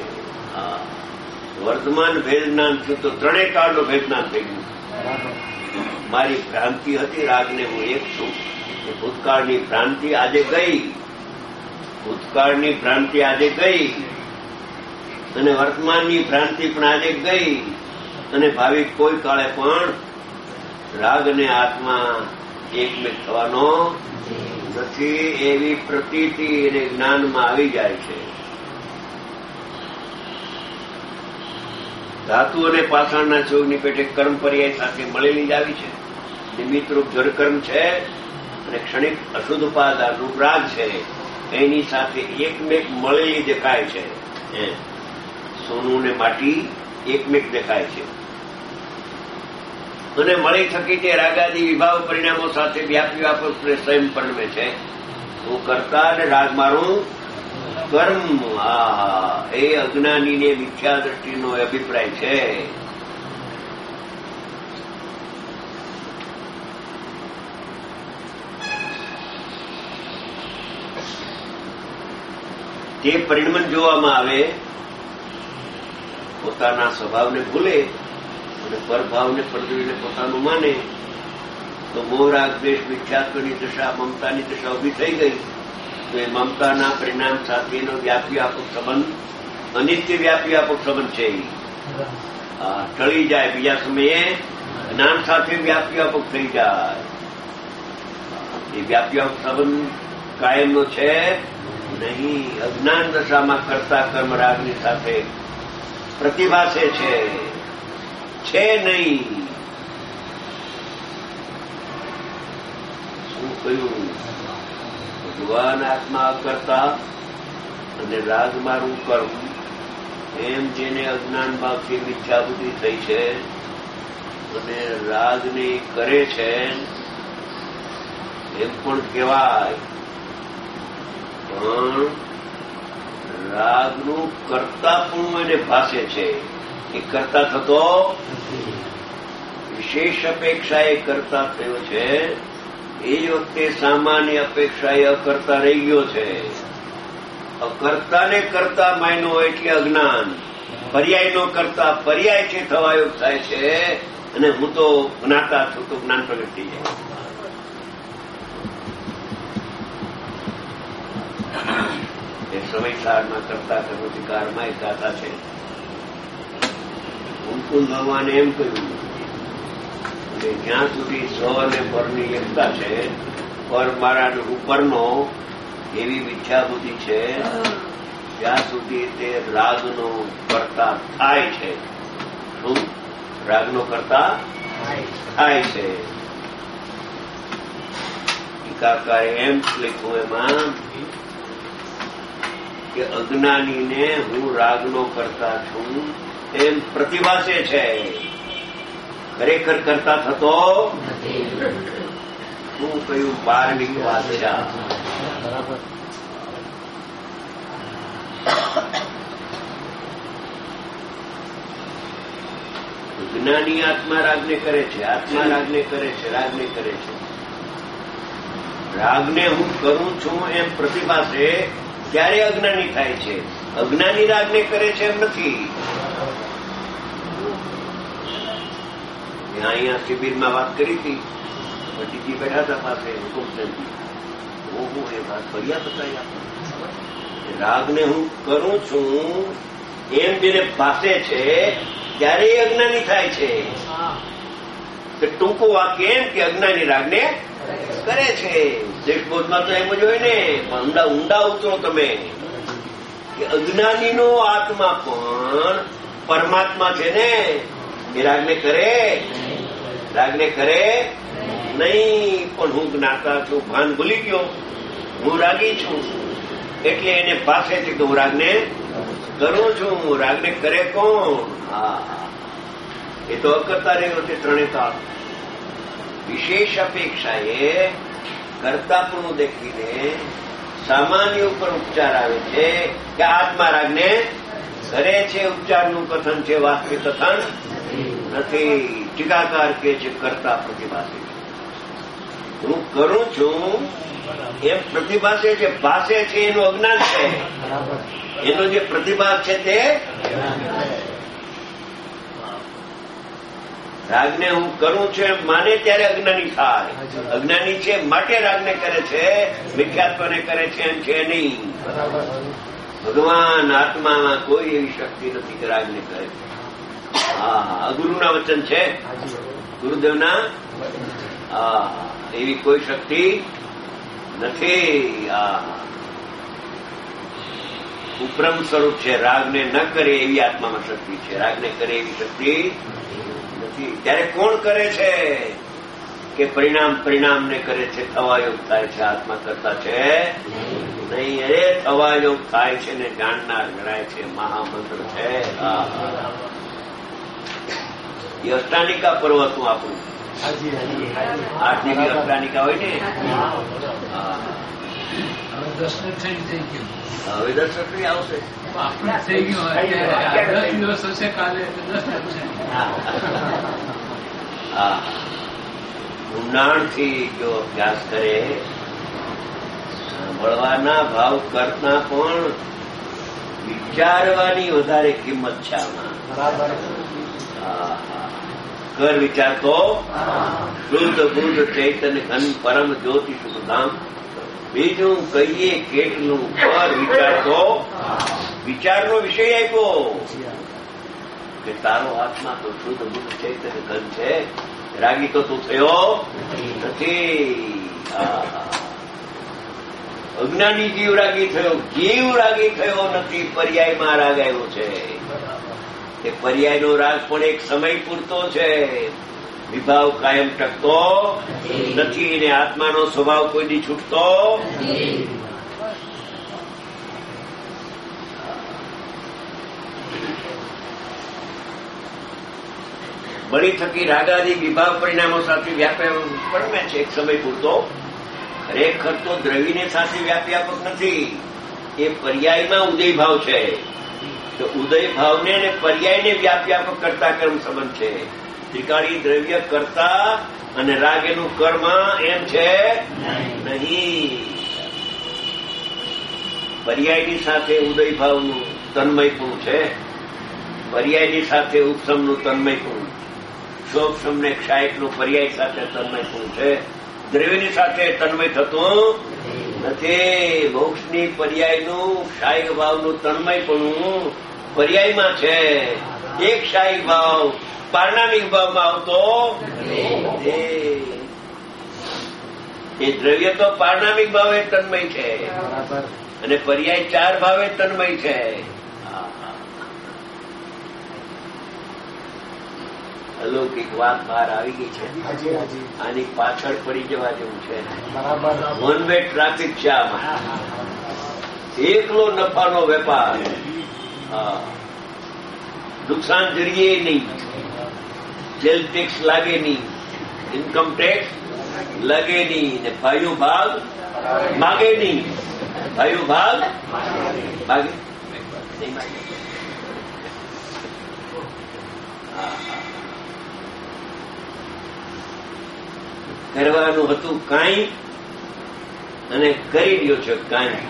વર્તમાન ભેદજ્ઞાન થયું તો ત્રણેય કાળનો ભેદજ્ઞાન થઈ ગયું. મારી ભ્રાંતિ હતી રાગને હું એક છું. ભૂતકાળની ભ્રાંતિ આજે ગઈ. ભૂતકાળની ભ્રાંતિ આજે ગઈ અને વર્તમાનની ભ્રાંતિ પણ આજે ગઈ. અને ભાવિ કોઈ કાળે પણ રાગ અને આત્મા એકમેક થવાનો નથી એવી પ્રતીતિ એને જ્ઞાનમાં આવી જાય છે. ધાતુ અને પાષાણના સંયોગની પેઠે કર્મ પર્યાય સાથે મળેલી જ આવી છે. નિમિત્તરૂપ જળકર્મ છે અને ક્ષણિક અશુદ્ધ ઉપાદાનરૂપ રાગ છે. એની સાથે એકમેક મળેલી દેખાય છે. સોનું ને માટી એકમેક દેખાય છે. અને મળી થકી તે રાગાદી વિભાવ પરિણામો સાથે વ્યાપી વ્યાપક સ્વયં પરિણમે છે. હું કરતા અને રાગ મારું કર્મ. એ અજ્ઞાનીને મિથ્યા દ્રષ્ટિનો અભિપ્રાય છે. તે પરિણમન જોવામાં આવે, પોતાના સ્વભાવને ભૂલે અને પરભાવને પરદવીને પોતાનું માને તો મોહ રાગ દ્વેષ મિથ્યાત્વની દશા, મમતાની દશા ઉભી થઈ ગઈ. તો એ મમતાના પરિણામ સાથેનો વ્યાપી વ્યાપક સંબંધ અનિત્ય વ્યાપી વ્યાપક સંબંધ છે. ટળી જાય, બીજા સમયે જ્ઞાન સાથે વ્યાપી વ્યાપક થઈ જાય. એ વ્યાપી વ્યાપક સંબંધ કાયમનો છે નહીં. અજ્ઞાન દશામાં કરતા કર્મ રાગની સાથે પ્રતિભાસે છે નહીં. શું કહ્યું? ભગવાન આત્મા કરતા અને રાગ મારું કર્મ, એમ જેને અજ્ઞાન ભાવથી મિથ્યા બુદ્ધિ થઈ છે અને રાગને કરે છે એમ પણ કહેવાય. પણ રાગનું કર્તાપણું એને ભાસે છે. એ કરતા થતો વિશેષ અપેક્ષા એ કરતા થયો છે. એ વખતે સામાન્ય અપેક્ષા એ અકર્તા રહી ગયો છે. અકર્તાને કરતા માયનો એટલે અજ્ઞાન. પર્યાયનો કરતા પર્યાય છે થવાયો થાય છે. અને હું તો જ્ઞાતા છું તો જ્ઞાન પ્રગટ થઈ જાય. સમયસારમાં કરતા કર્મધિકારમાં એકાતા છે. મુકુંદ ભગવાને એમ કહ્યું કે જ્યાં સુધી સ્વ અને પરની એકતા છે, પર મારા ઉપરનો એવી મિથ્યા બુદ્ધિ છે, ત્યાં સુધી તે રાગનો કરતા થાય છે. શું? રાગનો કરતા થાય છે. ટીકાકારે એમ લખ્યું એમાં કે અજ્ઞાનીને હું રાગનો કરતા છું એમ પ્રતિભાસે છે, ખરેખર કરતા થતો શું કહ્યું? બારમી વાદશા. જ્ઞાની આત્મા રાગને કરે છે, આત્મા રાગને કરે છે, રાગને કરે છે. રાગને હું કરું છું એમ પ્રતિભાસે ત્યારે અજ્ઞાની થાય છે. અજ્ઞાની રાગને કરે છે એમ નથી. અહીંયા શિબિરમાં વાત કરી હતી, પતિજી બેઠા હતા પાસે હુકુમચંદજી. હું એ વાત ફરિયા બતાવી આપું. રાગને હું કરું છું એમ જેને પાસે છે ત્યારે એ અજ્ઞાની થાય છે. ટૂંકું વાક્ય એમ કે અજ્ઞાની રાગને કરે છે. દેશબોધમાં તો એમ જ હોય ને. ઊંડા ઉતરો તમે કે અજ્ઞાનીનો આત્મા પણ પરમાત્મા છે ને, એ રાગને કરે નહીં. પણ હું જ્ઞાતા છું, ભાન ભૂલી ગયો, હું રાગી છું એટલે એને પાસેથી હું રાગને કરું છું. રાગને કરે કોણ? એ તો અકર્તા રહ્યો છે. ત્રણે કાળ વિશેષ અપેક્ષા એ કરતાપણું દેખીને સામાન્ય ઉપર ઉપચાર આવે છે કે આત્મા રાગને કરે છે. ઉપચારનું કથન છે, વાસ્તવિક કથન નથી. ટીકાકાર કે છે કરતા પ્રતિભાસે. હું કરું છું એમ પ્રતિભાસે છે. ભાષે છે એનું અજ્ઞાન છે. એનો જે પ્રતિભાસ છે તે રાગને હું કરું છું એમ માને ત્યારે અજ્ઞાની થાય. અજ્ઞાની છે માટે રાગને કરે છે, મિથ્યાત્વને કરે છે એમ છે નહીં. ભગવાન આત્મામાં કોઈ એવી શક્તિ નથી કે રાગને કરે. ગુરુના વચન છે, ગુરુદેવના. એવી કોઈ શક્તિ નથી. ઉપરમ સ્વરૂપ છે. રાગને ન કરે એવી આત્મામાં શક્તિ છે, રાગને કરે એવી શક્તિ નથી. ત્યારે કોણ કરે છે કે પરિણામને કરે છે, થવાયોગ થાય છે. આત્મા કરતા છે નહીં. અરે થવાયોગ થાય છે ને જાણનાર ગણાય છે. મહામંત્ર છે. એ અષ્ટાનિકા પર્વ હતું આપણું. 8 દીની અષ્ટાનિકા હોય ને. હવે 10 અઠવાડિયે આવશે. થઈ ગયું 10 દિવસ હશે કાલે. હા, ઊંડાણથી જો અભ્યાસ કરે, સાંભળવાના ભાવ કરતા પણ વિચારવાની વધારે કિંમત છે આમાં. કર વિચાર તો શુદ્ધ બુદ્ધ ચૈતન્ય ઘન પરમ જ્યોતિ શુભધામ. બીજું કહીએ કેટલું, કર વિચાર તો વિચારનો વિષય આપ્યો કે તારો આત્મા તો શુદ્ધ બુદ્ધ ચૈતન્ય ઘન છે. રાગી તો તું થયો નથી. અજ્ઞાની જીવ રાગી થયો, જીવ રાગી થયો નથી. પર્યાયમાં રાગ આવ્યો છે. એ પર્યાયનો રાગ પણ એક સમય પૂરતો છે. વિભાવ કાયમ ટકતો નથી ને આત્માનો સ્વભાવ કોઈ દી છૂટતો. બળી થકી રાગાદી વિભાવ પરિણામો સાથે વ્યાપ્યાપક છે એક સમય પૂરતો. ખરેખર તો દ્રવીને સાથે વ્યાપ્યાપક નથી. એ પર્યાયમાં ઉદયભાવ છે. તો ઉદયભાવને અને પર્યાયને વ્યાપ્યાપક કરતા કર્મ સંબંધ છે. ત્રિકાળી દ્રવ્ય કરતા અને રાગ એનું કર્મ એમ છે નહીં. પર્યાયની સાથે ઉદયભાવનું તન્મયપણું છે. પર્યાયની સાથે ઉપસમનું તન્મયપણું, શોભસમ ને ક્ષાયકનું પર્યાય સાથે તન્મયપણું છે. દ્રવ્યની સાથે તન્મય થતું નથી. મોક્ષની પર્યાયનું ક્ષાયક ભાવનું તન્મયપણું પર્યાયમાં છે. એક ક્ષાયક ભાવ પારણામિક ભાવમાં આવતો એ દ્રવ્ય તો પારણામિક ભાવે તન્મય છે અને પર્યાય 4 ભાવે તન્મય છે. અલૌકિક વાત બહાર આવી ગઈ છે. આની પાછળ પડી જવા જેવું છે. વન વે ટ્રાફિક છે આમાં. એકલો નફાનો વેપાર. નુકસાન જરીએ નહીં. સેલ ટેક્સ લાગે નહીં, ઇન્કમ ટેક્સ લાગે નહીં ને ભાઈઓ ભાગ માગે નહીં. ભાઈઓ ભાગ માગે કરવાનું હતું કાંઈ અને કરી રહ્યો છે કાંઈ.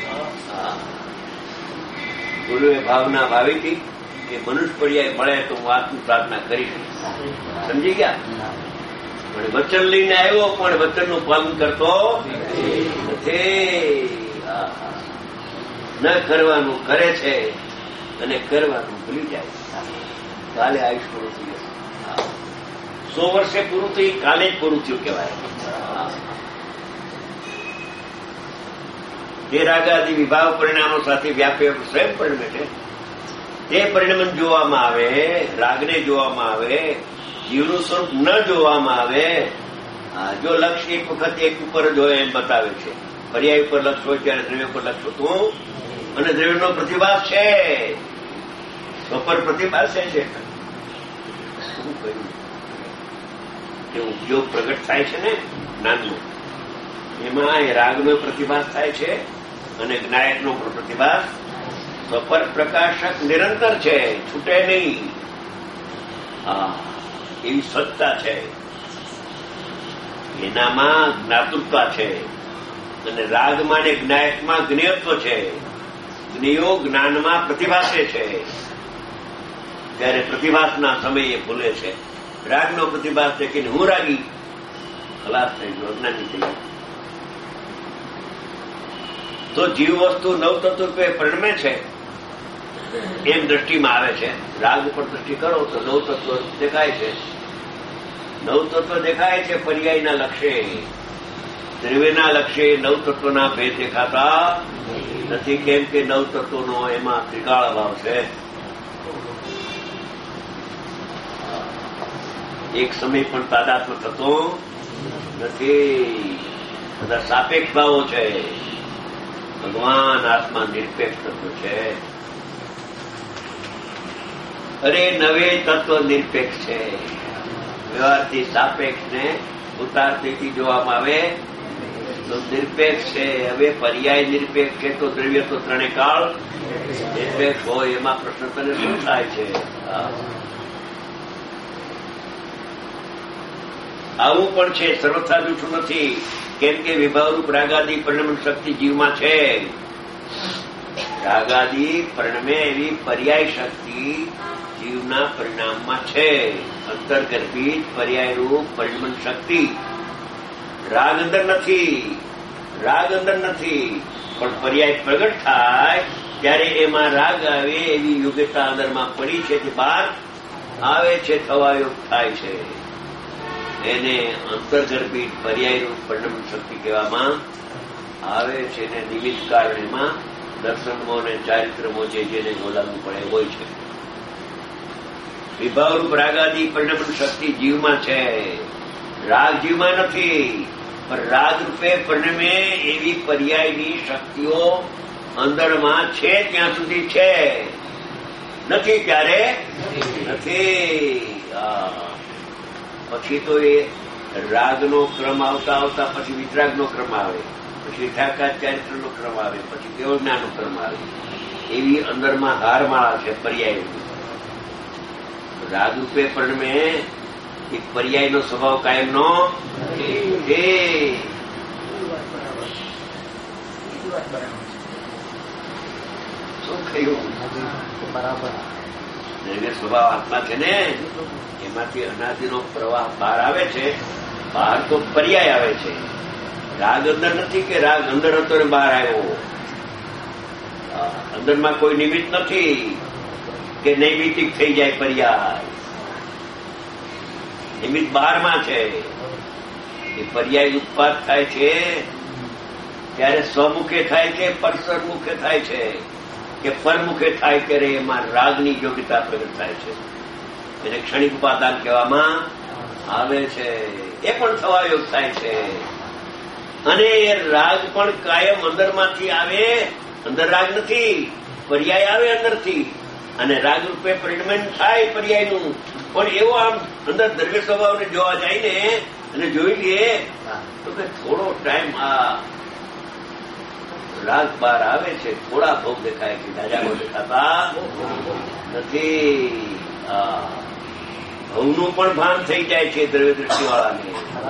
ગુરુએ ભાવના ભાવી હતી કે મનુષ્ય પર્યાય મળે તો હું આત્મ પ્રાર્થના કરીશ. સમજી ગયા? પણ વચન લઈને આવ્યો પણ વચનનું પાલન કરતો નથી. ન કરવાનું કરે છે અને કરવાનું ભૂલી જાય. કાલે આયુષ પૂરું થઈ જશે. 100 વર્ષે પૂરું થઈ, કાલે જ પૂરું થયું કહેવાય. જે રાગાદી વિભાવ પરિણામો સાથે વ્યાપ્ય સ્વયં પરિણમે છે તે પરિણમન જોવામાં આવે, રાગને જોવામાં આવે, જીવનું સ્વરૂપ ન જોવામાં આવે. જો લક્ષ્ય એક વખત એક ઉપર જ હોય એમ બતાવે છે. પર્યાય ઉપર લક્ષ હોય ત્યારે દ્રવ્ય ઉપર લક્ષ હોતું અને દ્રવ્યનો પ્રતિભાસ છે. સ્વપર પ્રતિભાસ છે. શું કહ્યું કે ઉપયોગ પ્રગટ થાય છે ને જ્ઞાનનો, એમાં એ રાગનો પ્રતિભાસ થાય છે અને જ્ઞાયકનો પણ પ્રતિભાસ. સ્વપર પ્રકાશક નિરંતર છે, છૂટે નહીં. એવી સત્તા છે. એનામાં જ્ઞાતૃત્વ છે અને રાગમાં ને જ્ઞાયકમાં જ્ઞેયત્વ છે. જ્ઞેયો જ્ઞાનમાં પ્રતિભાસે છે ત્યારે પ્રતિભાસના સમયે ભૂલે છે. રાગનો પ્રતિભાસ છે કે હું રાગી, ખલાસ થઈ ગયો, અજ્ઞાની થઈ ગયો. તો જીવ વસ્તુ નવતત્વ પરિણમે છે એમ દ્રષ્ટિમાં આવે છે. રાગ ઉપર દ્રષ્ટિ કરો તો નવતત્વ દેખાય છે. નવતત્વ દેખાય છે પર્યાયના લક્ષ્ય. દ્રવ્યના લક્ષ્ય નવતત્વના ભેદ દેખાતા નથી. કેમ કે નવતત્વનો એમાં ત્રિકાળ અભાવ છે. એક સમય પણ તાદાત્મ્ય થતો નથી. બધા સાપેક્ષ ભાવો છે. ભગવાન આત્મા નિરપેક્ષ તત્વ છે. અરે નવે તત્વ નિરપેક્ષ છે. વ્યવહારથી સાપેક્ષને ઉતારથી જોવામાં આવે તો નિરપેક્ષ છે. હવે પર્યાય નિરપેક્ષ છે તો દ્રવ્ય તો ત્રણે કાળ નિરપેક્ષ હોય એમાં પ્રશ્ન તને શું થાય છે? આવું પણ છે, સર્વથા જૂઠું નથી. કેમ કે વિભાવરૂપ રાગાદી પરિણમન શક્તિ જીવમાં છે. રાગાદી પરિણમે એવી પર્યાય શક્તિ જીવના પરિણામમાં છે. અંતર્ગર્ભિત પર્યાયરૂપ પરિણમન શક્તિ. રાગ અંદર નથી, રાગ અંદર નથી, પણ પર્યાય પ્રગટ થાય ત્યારે એમાં રાગ આવે એવી યોગ્યતા અંદરમાં પડી છે, તે બહાર આવે છે, થવાયોગ થાય છે. એને અંતર્ગર્ભિત પર્યાયરૂપ પરિણમન શક્તિ કહેવામાં આવે છે. ને નિમિત્ત કારણેમાં દર્શનમો અને ચારિત્રમો જેને બોલાવવું પડે હોય છે. વિભાવરૂપ રાગાદી પરિણમન શક્તિ જીવમાં છે, રાગ જીવમાં નથી. પણ રાગ રૂપે પરિણમે એવી પર્યાયની શક્તિઓ અંદરમાં છે ત્યાં સુધી છે, નથી ત્યારે નથી. પછી તો એ રાગનો ક્રમ આવતા આવતા પછી વિતરાગનો ક્રમ આવે, પછી ઠાકા ચારિત્રનો ક્રમ આવે, પછી કેવળ જ્ઞાનનો ક્રમ આવે. એવી અંદરમાં હારમાળા છે પર્યાયની. રાગરૂપે પરિણમે એક પર્યાયનો સ્વભાવ કાયમનો છે. શું કહ્યું? બરાબર. દ્રવ્ય સ્વભાવ આત્મા છે ને, એમાંથી અનાદિનો પ્રવાહ બહાર આવે છે. બહાર તો પર્યાય આવે છે. રાગ અંદર નથી કે રાગ અંદર હતો ને બહાર આવ્યો. અંદરમાં કોઈ નિમિત્ત નથી કે નૈમિતિક થઈ જાય પર્યાય. નિમિત્ત બહારમાં છે. એ પર્યાય ઉત્પાદ થાય છે ત્યારે સ્વમુખે થાય છે, પરસરમુખે થાય છે કે પરમુખે થાય ત્યારે એમાં રાગની યોગ્યતા પ્રગટ થાય છે. એને ક્ષણિક ઉપાદાન કહેવામાં આવે છે. એ પણ થવાયોગ થાય છે. અને એ રાગ પણ કાયમ અંદરમાંથી આવે. અંદર રાગ નથી, પર્યાય આવે અંદરથી, અને રાગ રૂપે પરિણમન થાય પર્યાયનું. પણ એવો આમ અંદર દ્રવ્ય સ્વભાવને જોવા જાય ને અને જોઈ લઈએ તો કે થોડો ટાઈમ આ રાગ બહાર આવે છે, થોડા ભોગ દેખાય છે, દાદાઓ દેખાતા નથી. ભવનું પણ ભાન થઈ જાય છે દ્રવ્ય દ્રષ્ટિવાળાને.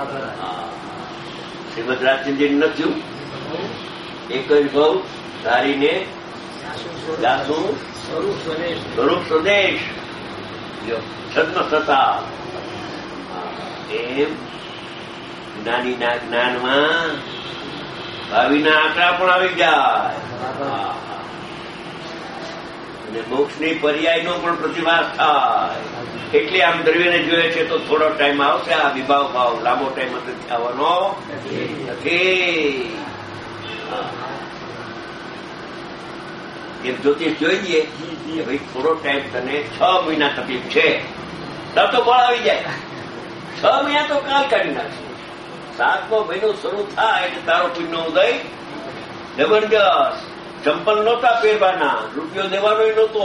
શ્રીમદ રાજચંદ્રજી નથી એક જ ભવ ધારીને જાસું સ્વરૂપ સ્વદેશ છદ્મ થતા. એમ જ્ઞાનીના જ્ઞાનમાં ભાવિના આંકડા પણ આવી જાય અને મોક્ષની પર્યાયનો પણ પ્રતિભાસ થાય. એટલે આમ દ્રવ્યને જોઈએ છે તો થોડો ટાઈમ આવશે. આ વિભાવ ભાવ લાંબો ટાઈમ આવવાનો નથી. એમ જ્યોતિષ જોઈએ કે ભાઈ થોડો ટાઈમ તને 6 મહિના તકલીફ છે, તો બળ આવી જાય. 6 મહિના તો કાલ કાઢી નાખશે. 7મો મહિનો શરૂ થાય એટલે તારો પુણ્યનો ઉદય જબરદસ્ત. ચંપલ નહોતા પહેરવાના, રૂપિયો દેવાનો નહોતો,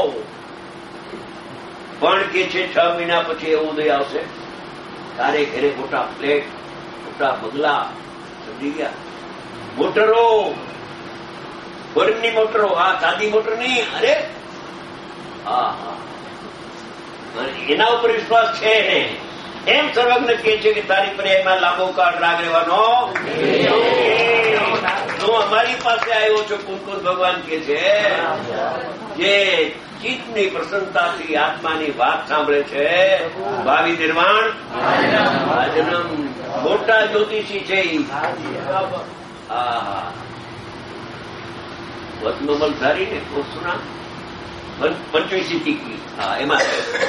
પણ કે છે 6 મહિના પછી એવો ઉદય આવશે. તારે ઘરે મોટા ફ્લેટ, મોટા બંગલા, સમજી ગયા, મોટરો, ફોરેનની મોટરો, આ સાદી મોટર નહીં. અરે એના ઉપર વિશ્વાસ છે ને. એમ સર્વજ્ઞ કહે છે કે તારી પર્યાયમાં લાંબો કાળ રાગ રહેવાનો. હું અમારી પાસે આવ્યો છું, કુંકુર ભગવાન કહે છે, જે ચિત્તની પ્રસન્નતાથી આત્માની વાત સાંભળે છે. ભાવિ નિર્માણ આજનમ મોટા જ્યોતિષી છે. વચમમલ ધારીને કોસુના 25 ટીકી એમાં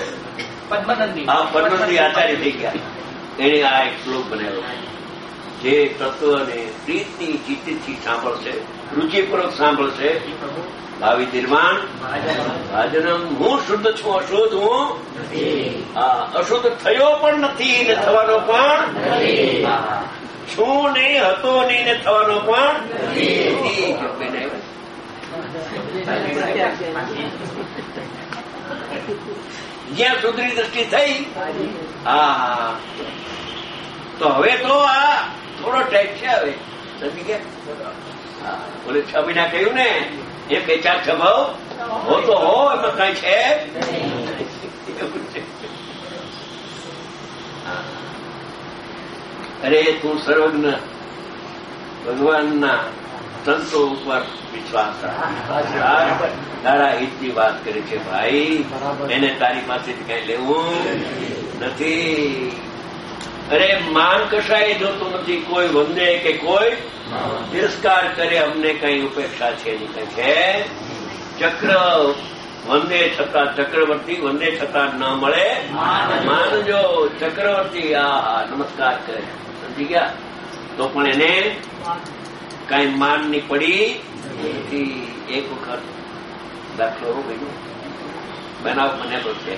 પદ્મનંદી આચાર્ય થઈ ગયા. એને આ એક શ્લોક બનાવ્યો. જે તત્વને પ્રીતની ચિત્તથી સાંભળશે, રુચિપૂર્વક સાંભળશે, ભાવિ નિર્માણ ભાજનમ. હું શુદ્ધ છું, અશુદ્ધ હું અશુદ્ધ થયો પણ નથી ને થવાનો પણ છું નહીં, હતો નહીં ને થવાનો પણ જ્યાં સુધરી દ્રષ્ટિ થઈ. હા, તો હવે તો આ થોડો ટાઈમ છે. હવે સમજી ગયા? બોલે 6 મહિના કહ્યું ને એ 2-4 સ્વભાવ હો તો હો, એમાં કઈ છે. અરે તું સર્વજ્ઞ ભગવાનના સંતો ઉપર વિશ્વાસ રાખ. તારા હિતની વાત કરે છે ભાઈ, એને તારી પાસેથી કઈ લેવું નથી. અરે માન કશાય જોતું નથી. કોઈ વંદે કે કોઈ તિરસ્કાર કરે, અમને કઈ ઉપેક્ષા છે નહીં. કઈ છે ચક્ર વંદે છતાં ચક્રવર્તી, વંદે છતાં ન મળે માનજો. ચક્રવર્તી આ નમસ્કાર કરે, સમજી ગયા? તો પણ એને કઈ માનની પડી નથી. એક વખત દાખલો બનાવ મને બોલશે.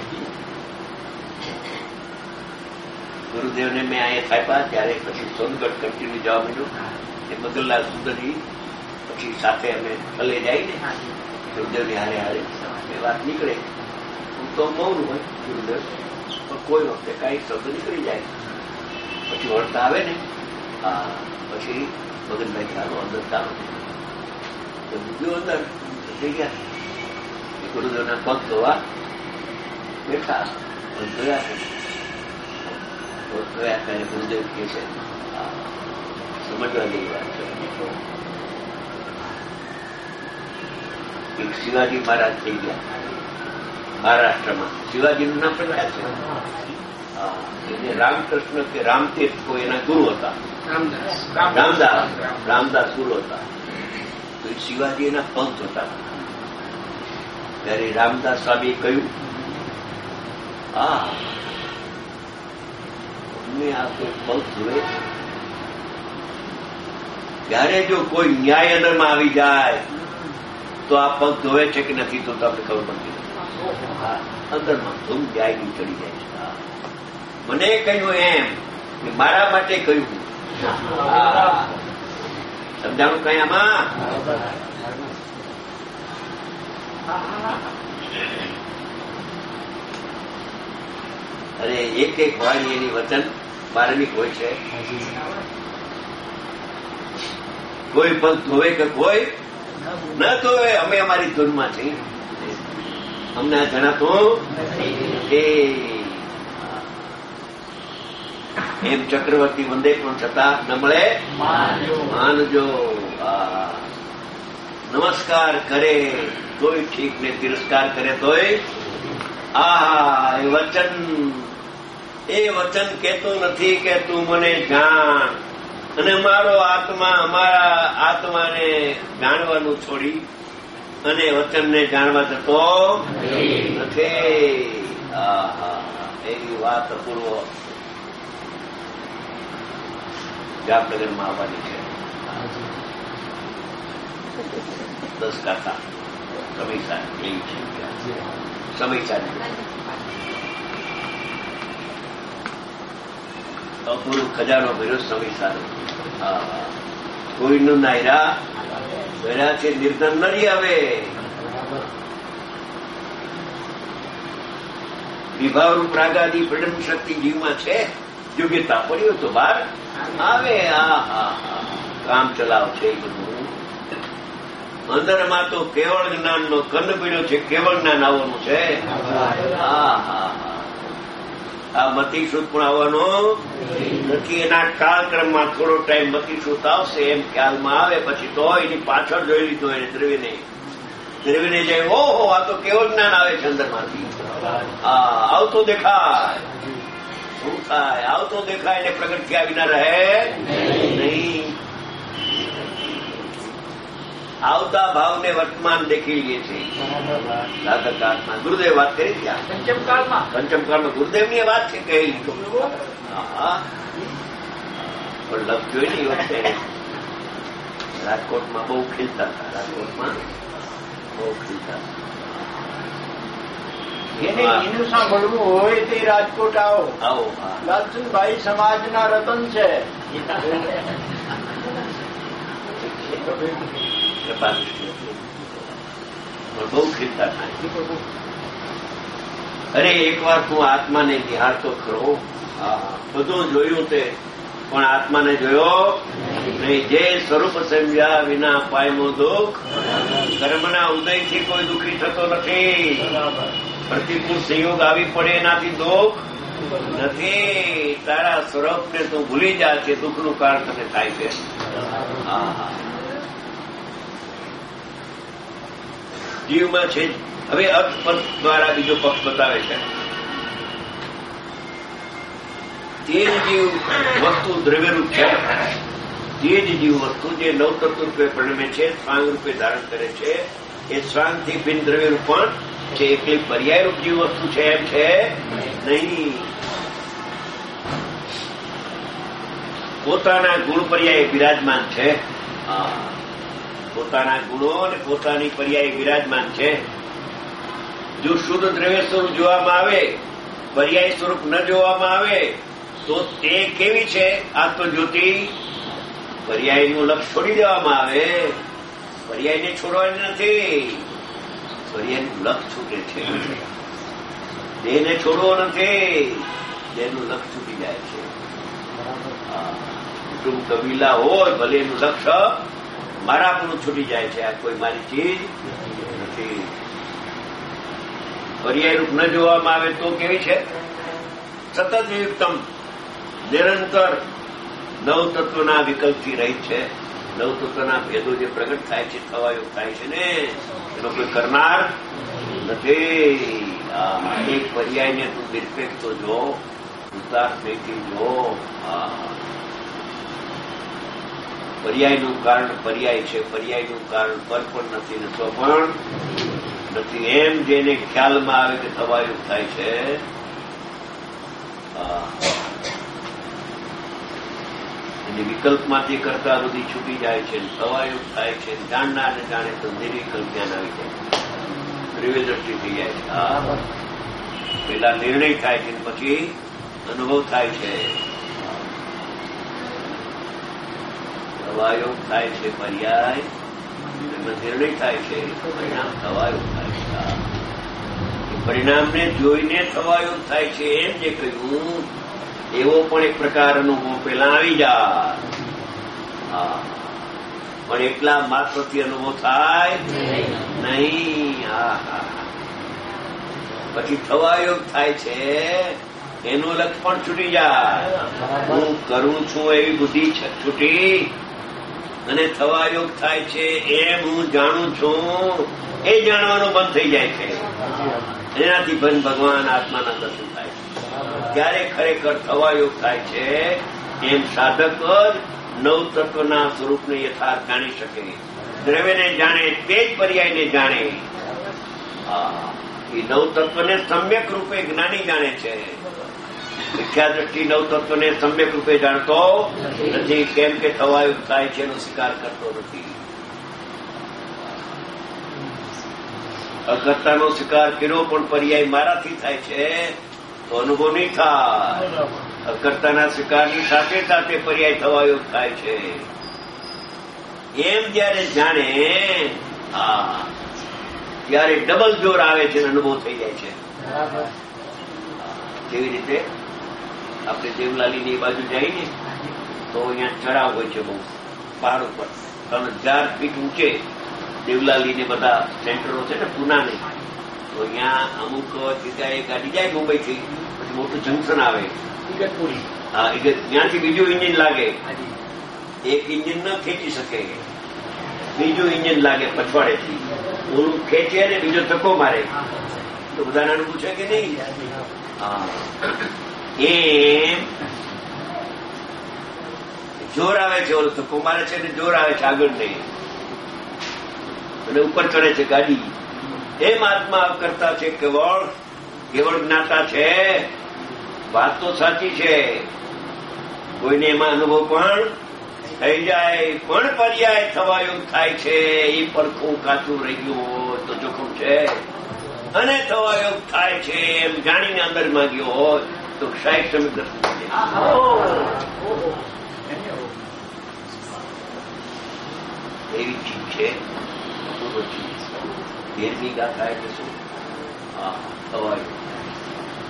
ગુરુદેવને મેં અહીંયા થાપ્યા ત્યારે પછી સોનગઢ કન્ટિન્યુ જવા માંડ્યું. એ મગનલાલ સુંદરી પછી સાથે અમે ભલે જાય ને ગુરુદેવની હારે હારે એ વાત નીકળે. હું તો મૌન હોય ગુરુદેવ, પણ કોઈ વખતે કઈ શબ્દ નીકળી જાય. પછી વળતા આવે ને પછી મગનભાઈ ચાલો અંદર ચાલો બીજું અંદર થઈ ગયા. ગુરુદેવના પગ ધોવા બેઠા, ધોયા છે. ગયા ત્યારે ગુરુદેવ કહે છે સમજવા જેવી વાત છે. એક શિવાજી મહારાજ થઈ ગયા મહારાષ્ટ્રમાં. શિવાજીનું નામ પ્રખ્યાત છે. એને રામકૃષ્ણ કે રામતીર્થ કોઈ એના ગુરુ હતા. રામદાસ ગુરુ હતા. તો શિવાજી એના પગ ધોતા. ત્યારે રામદાસ સ્વામી કહ્યું આ કોઈ પગ ધોવે ત્યારે જો કોઈ ન્યાય અંદરમાં આવી જાય તો આ પગ ધોવે છે કે નથી તો તમને ખબર પડતી નથી. અંદરમાં ધૂમ ન્યાયની ચડી જાય છે. મને કહ્યું એમ કે મારા માટે કહ્યું. સમજાણું કઈ આમાં? અરે એક વાણી એની વચન માર્મિક હોય છે. કોઈ પગ ધોવે કે કોઈ ન ધોવે, અમે અમારી ધૂનમાં છીએ. અમને આ જણાતું એમ ચક્રવર્તી વંદે પણ છતાં ન મળે માનજો. નમસ્કાર કરે તોય ઠીક ને તિરસ્કાર કરે તોય એ વચન કહેતું નથી કે તું મને જાણ, અને મારો આત્મા અમારા આત્માને જાણવાનું છોડી અને વચનને જાણવા જતો નથી. એવી વાત અપૂર્વ જામનગરમાં આવવાની છે. 10 કાકા સમયસાર એવી છે. સમયસાર અપૂર્વ ખજાનો ભર્યો સમયસારો. કોઈનું નાયરા ભર્યા છે. નિર્ધન નથી. આવે વિભાવરૂપ રાગાદી પ્રડમ શક્તિ જીવમાં છે. યોગ્યતા પડ્યો તો બહાર આવે. કામ ચલાવ છે. એ બધું અંદરમાં તો કેવળ જ્ઞાનનો કંદ પીડ્યો છે. કેવળ જ્ઞાન આવવાનું છે. આ મતિસૂત પણ આવવાનો નથી. એના કાળક્રમમાં થોડો ટાઈમ મતિસૂત આવશે એમ ખ્યાલમાં આવે. પછી તો એની પાછળ જોઈ લીધો એને દ્રવ્યને જાય. ઓહો આ તો કેવળ જ્ઞાન આવે છે અંદરમાંથી. આવતો દેખાય. શું થાય? આવતો દેખાય ને પ્રગટ થયા વિના રહે નહીં. આવતા ભાવને વર્તમાન દેખી લઈએ છીએ. સાધકાત્મા ગુરુદેવ વાત કરી ત્યાં પંચમકાળમાં ગુરુદેવની વાત છે. કહી પણ લફ જોઈ ને એ વખતે રાજકોટમાં બહુ ખીલતા હતા. રાજકોટમાં બહુ ખીલતા એનું સાંભળવું હોય તે રાજકોટ આવો. લાલચંદભાઈ સમાજના રતન છે. બહુ ખીલતા થાય. અરે એકવાર તું આત્માને નિહાળતો ખરો. બધું જોયું તે પણ આત્માને જોયો નહીં. જે સ્વરૂપ સમજ્યા વિના પાયનો દુઃખ. કર્મના ઉદયથી કોઈ દુઃખી થતો નથી. પ્રતિકૂળ સંયોગ આવી પડે એનાથી દુઃખ નથી. તારા સ્વરૂપને તું ભૂલી જા છે, દુઃખનું કારણ તને થાય છે. જીવમાં છે. હવે અર્થ પદ દ્વારા બીજો પક્ષ બતાવે છે. તે જ જીવ વસ્તુ દ્રવ્યરૂપ છે. તે જ જીવ વસ્તુ જે નવતત્વ રૂપે પરિણમે છે, સ્વાંગ રૂપે ધારણ કરે છે, એ સ્વાંગથી ભિન્ન દ્રવ્યરૂપ પણ છે. એકલી પર્યાયરૂપ જીવ વસ્તુ છે એમ છે નહીં. પોતાના ગુણ પર્યાય બિરાજમાન છે. પોતાના ગુણો અને પોતાની પર્યાય બિરાજમાન છે. જો શુદ્ધ દ્રવ્ય સ્વરૂપ જોવામાં આવે, પર્યાય સ્વરૂપ ન જોવામાં આવે તો તે કેવી છે? આત્મજ્યોતિ. પર્યાયનું લક્ષ છોડી દેવામાં આવે. પર્યાયને છોડવાની નથી. પર્યાયનું લક્ષ છૂટે છે. દેહને છોડવો નથી. દેહનું લક્ષ છૂટી જાય છે. કુટુંબ કબીલા હોય ભલે એનું લક્ષ્ય મારાપણું છૂટી જાય છે. આ કોઈ મારી ચીજ નથી. પર્યાયરૂપ ન જોવામાં આવે તો કેવી છે? સતત વિયુક્તમ, નિરંતર નવતત્વના વિકલ્પથી રહિત છે. નવતત્વના ભેદો જે પ્રગટ થાય છે, થવાયો થાય છે ને, એનો કોઈ કરનાર નથી. એક પર્યાયને તું નિરપેક્ષ તો જો, ઉદાસ નહીં જો. પર્યાયનું કારણ પર્યાય છે. પર્યાયનું કારણ પર પણ નથી ને તો પણ નથી. એમ જેને ખ્યાલમાં આવે કે થવાયું થાય છે, એની વિકલ્પમાંથી કરતા બધી છૂટી જાય છે, થવાયું થાય છે. જાણનારને જાણે તો નિર્વિકલ્પ જ્ઞાન આવી જાય, દ્રવ્ય દ્રષ્ટિ થઈ જાય છે. પેલા નિર્ણય થાય છે પછી અનુભવ થાય છે. થવાયોગ થાય છે પર્યાય, એમાં નિર્ણય થાય છે, પરિણામ થવાયોગ થાય છે. પરિણામને જોઈને થવાયોગ થાય છે એમ જે કહ્યું, એવો પણ એક પ્રકાર અનુભવ પેલા આવી જાય. પણ એટલા માત્રથી અનુભવ થાય નહીં. પછી થવાયોગ થાય છે, એનું લક્ષ પણ છૂટી જાય. હું કરું છું એવી બુદ્ધિ છૂટી અને થવાયોગ થાય છે એમ હું જાણું છું એ જાણવાનું બંધ થઈ જાય છે. એનાથી ભગવાન આત્માના દર્શન થાય છે. ત્યારે ખરેખર થવાયોગ થાય છે એમ સાધક જ નવતત્વના સ્વરૂપને યથાર્થ જાણી શકે. દ્રવ્યને જાણે તે જ પર્યાયને જાણે. એ નવતત્વને સમ્યક રૂપે જ્ઞાની જાણે છે. મિથ્યા દ્રષ્ટિ નવતત્વને સમ્યક રૂપે જાણતો નથી. કેમ કે થવાયોગ થાય છે એનો સ્વીકાર કરતો નથી. અકર્તાનો સ્વીકાર કર્યો પણ પર્યાય મારાથી થાય છે તો અનુભવ નહીં થાય. અકર્તાના સ્વીકારની સાથે સાથે પર્યાય થવાયોગ થાય છે એમ જયારે જાણે, ત્યારે ડબલ જોર આવે છે અને અનુભવ થઈ જાય છે. કેવી રીતે? આપણે દેવલાલીની બાજુ જઈએ ને તો અહીંયા ચઢાવ હોય છે બહુ પહાડ ઉપર 3000 ફીટ ઊંચે દેવલાલીને બધા સેન્ટરો છે ને પૂનાને. તો અહીંયા અમુક જગ્યાએ ગાડી જાય મુંબઈથી, પછી મોટું જંકશન આવે. હા, ત્યાંથી બીજું ઇન્જિન લાગે. એક ઇન્જિન ન ખેંચી શકે, બીજું ઇન્જિન લાગે પછવાડેથી. ઓલું ખેંચે ને બીજો ધક્કો મારે. તો બધાને અનુભવ છે કે નહીં? એમ જોર આવે છે, ઓલો ધક્કો મારે છે ને જોર આવે છે આગળ નહીં, અને ઉપર ચડે છે ગાડી. એમ આત્મા કરતા છે, કેવળ જ્ઞાતા છે. વાત તો સાચી છે, કોઈને એમાં અનુભવ પણ થઈ જાય, પણ પર્યાય થવાયોગ થાય છે એ પડખું કાચું રહી ગયું હોય તો જોખમ છે. અને થવાયોગ થાય છે એમ જાણીને અંદર માં ગયો હોય તો 60 સમી દર્શન એવી ચીજ છે. 13મી ગાથા એટલે શું? થવાયોગ.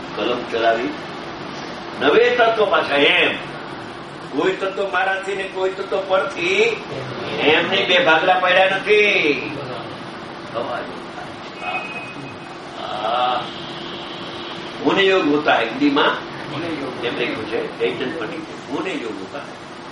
કલમ ચલાવી નવે તત્વ પાછા એમ કોઈ તત્વ મારાથી ને કોઈ તત્વ પરથી એમને બે ભાગલા પડ્યા નથી. મુને યોગ હોતા હિન્દીમાં એમ લખ્યું છે ચૈતન્ય પંડિત મુને યોગ હોતા.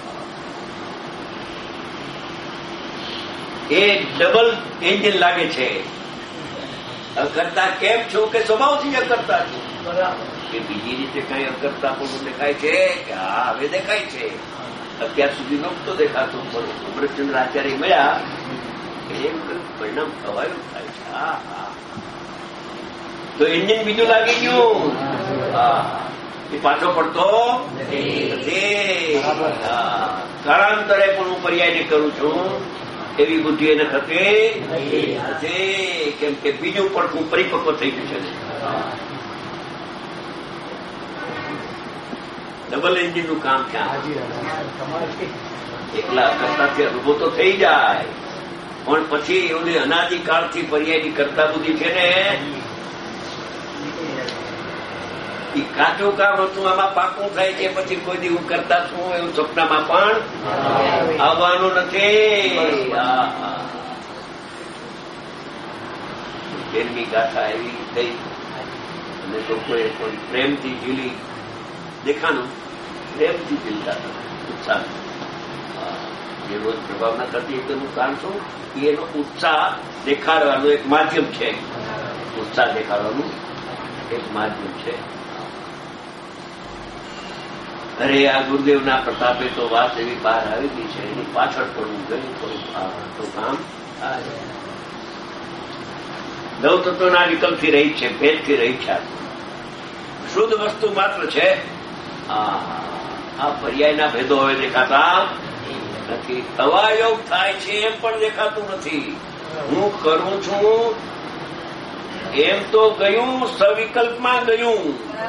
એ ડબલ એન્જિન લાગે છે. અકર્તા કેમ છું કે સ્વભાવથી અકર્તા છું કે બીજી રીતે કઈ અકર્તા પણ દેખાય છે કે હા હવે દેખાય છે. અત્યાર સુધી નહોતો દેખાતું પણ અમૃતચંદ્ર આચાર્ય મળ્યા એમ પરિણામ થવાયું થાય છે. હા હા તો એન્જિન બીજું લાગી ગયું. હા એ પાછો પડતો નથી. કાળાંતરે પણ હું પર્યાય કરું છું એવી બુદ્ધિ એને થતી નથી કેમ કે બીજું પડખું પરિપક્વ થઈ ગયું છે. ડબલ એન્જિન નું કામ ક્યાં એકલા કરતાથી અનુભવ તો થઈ જાય પણ પછી એવું અનાદિકાળથી પર્યાયની કરતા બુદ્ધિ છે ને એ કાચું કામ હતું આમાં પાકું થાય છે. પછી કોઈ દી હું કરતા છું એવું સપનામાં પણ આવવાનું નથી. પ્રેમની ગાથા એવી થઈ અને લોકોએ કોઈ પ્રેમથી ઝીલી દેખાનું પ્રેમથી ઝીલતા હતા ઉત્સાહ. જે રોજ પ્રભાવના થતી તેનું કારણ શું એનો ઉત્સાહ દેખાડવાનું એક માધ્યમ છે. ઉત્સાહ દેખાડવાનું એક માધ્યમ છે. અરે આ ગુરુદેવના પ્રતાપે તો વાત એવી બહાર આવી ગઈ છે એની પાછળ પડવું ગયું તો કામ નવ તત્વના વિકલ્પથી રહી છે ભેદથી રહી છે. શુદ્ધ વસ્તુ માત્ર છે. આ પર્યાયના ભેદો હવે દેખાતા નથી. અવાયોગ થાય છે એમ પણ દેખાતું નથી. હું કરું છું એમ તો ગયું સવિકલ્પમાં ગયું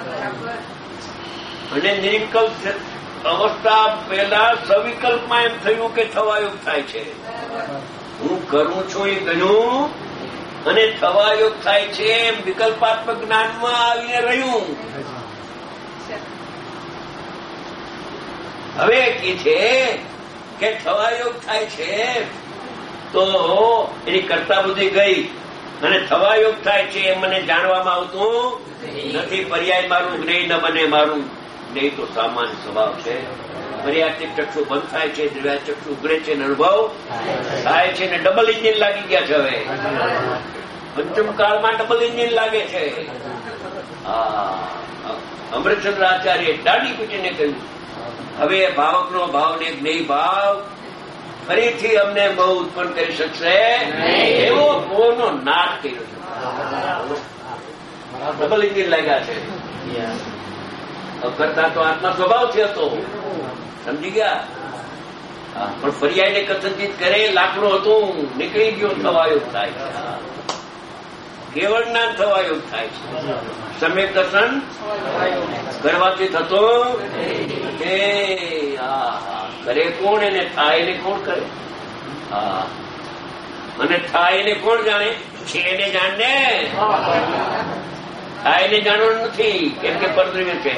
અને નિર્વિકલ્પ અવસ્થા પહેલા સવિકલ્પમાં એમ થયું કે થવાયોગ થાય છે. હું કરું છું એ ગયું અને થવાયોગ થાય છે એમ વિકલ્પાત્મક જ્ઞાનમાં આવીને રહ્યું. હવે કે છે કે થવાયોગ થાય છે તો એની કરતા બુદ્ધિ ગઈ અને થવાયોગ થાય છે એમ મને જાણવામાં આવતું નથી. પર્યાય મારું જ્ઞેય ન બને. મારું જ્ઞેય તો સામાન્ય સ્વભાવ છે. પર્યાયથી ચક્ષુ બંધ થાય છે દ્રવ્યા ચક્ષુ ઉઘડે છે અનુભવ થાય છે ને ડબલ એન્જિન લાગી ગયા છે. હવે પંચમ કાળમાં ડબલ એન્જિન લાગે છે. અમૃતચંદ્ર આચાર્ય દાઢી પીટીને કહ્યું હવે ભાવકનો ભાવ ને જ્ઞેય ભાવ ફરીથી અમને બહુ ઉત્પન્ન કરી શકશે એવો મોહનો નાશ કર્યો છે. ડબલ એન્જિન લાગ્યા છે. કરતા તો આત્મા સ્વભાવથી હતો સમજી ગયા પણ ફરિયાદને કથનચિત કરે લાકડું હતું નીકળી ગયો થવાયોગ થાય છે. કેવળ જ્ઞાન થવાયોગ થાય છે. સમ્યક દર્શન કરવાથી થતો કરે કોણ એને થાય એને કોણ કરે અને થાય એને કોણ જાણે છે એને જાણને થાય એને જાણવાનું નથી કેમ કે પરદ્રવ્ય છે.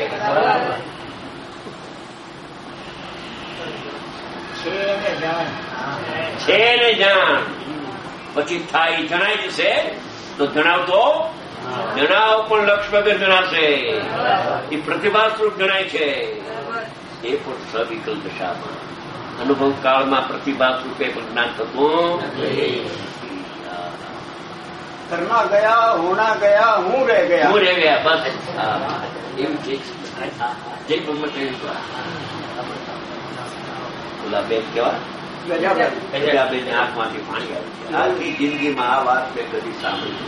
છે ને જાણ પછી થાય જણાય જશે તો જણાવતો જણાવ પણ લક્ષ વગર જણાશે. એ પ્રતિભા સ્વરૂપ જણાય છે. એ પણ સવિકલ્પ દશામાં અનુભવ કાળમાં પ્રતિભા સ્વરૂપે પણ જ્ઞાન થતું કરના ગયા હોના ગયા હું રહે ગયા બસ એવું છે. જે ઓલા બેન કેવા ગજાબેન આંખમાંથી પાણી આવ્યું છે. આખી જિંદગીમાં આ વાત મેં કદી સાંભળી.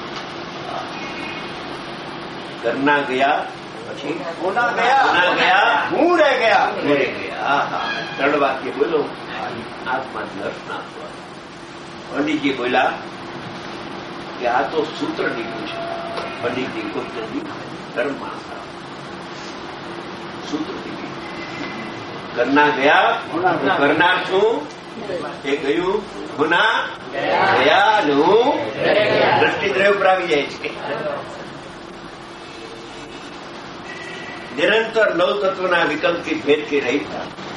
કરના ગયા પછી હોના ગયા હું રહે ગયા. ત્રણ વાક્ય બોલો આંખમાંથી હર્ષ નાખવા. પંડિતજી બોલ્યા કે આ તો સૂત્ર નીકળ્યું છે. પંડિતજી ગુપ્તજી ધર્મમાં સૂત્ર નીકળ્યું. કરના ગયા કરનાર છું એ ગયું ગુના ગયા ને હું દ્રષ્ટિદ્રય ઉપર આવી જાય છે. નિરંતર નવ તત્વના વિકલ્પથી ભેદથી રહિત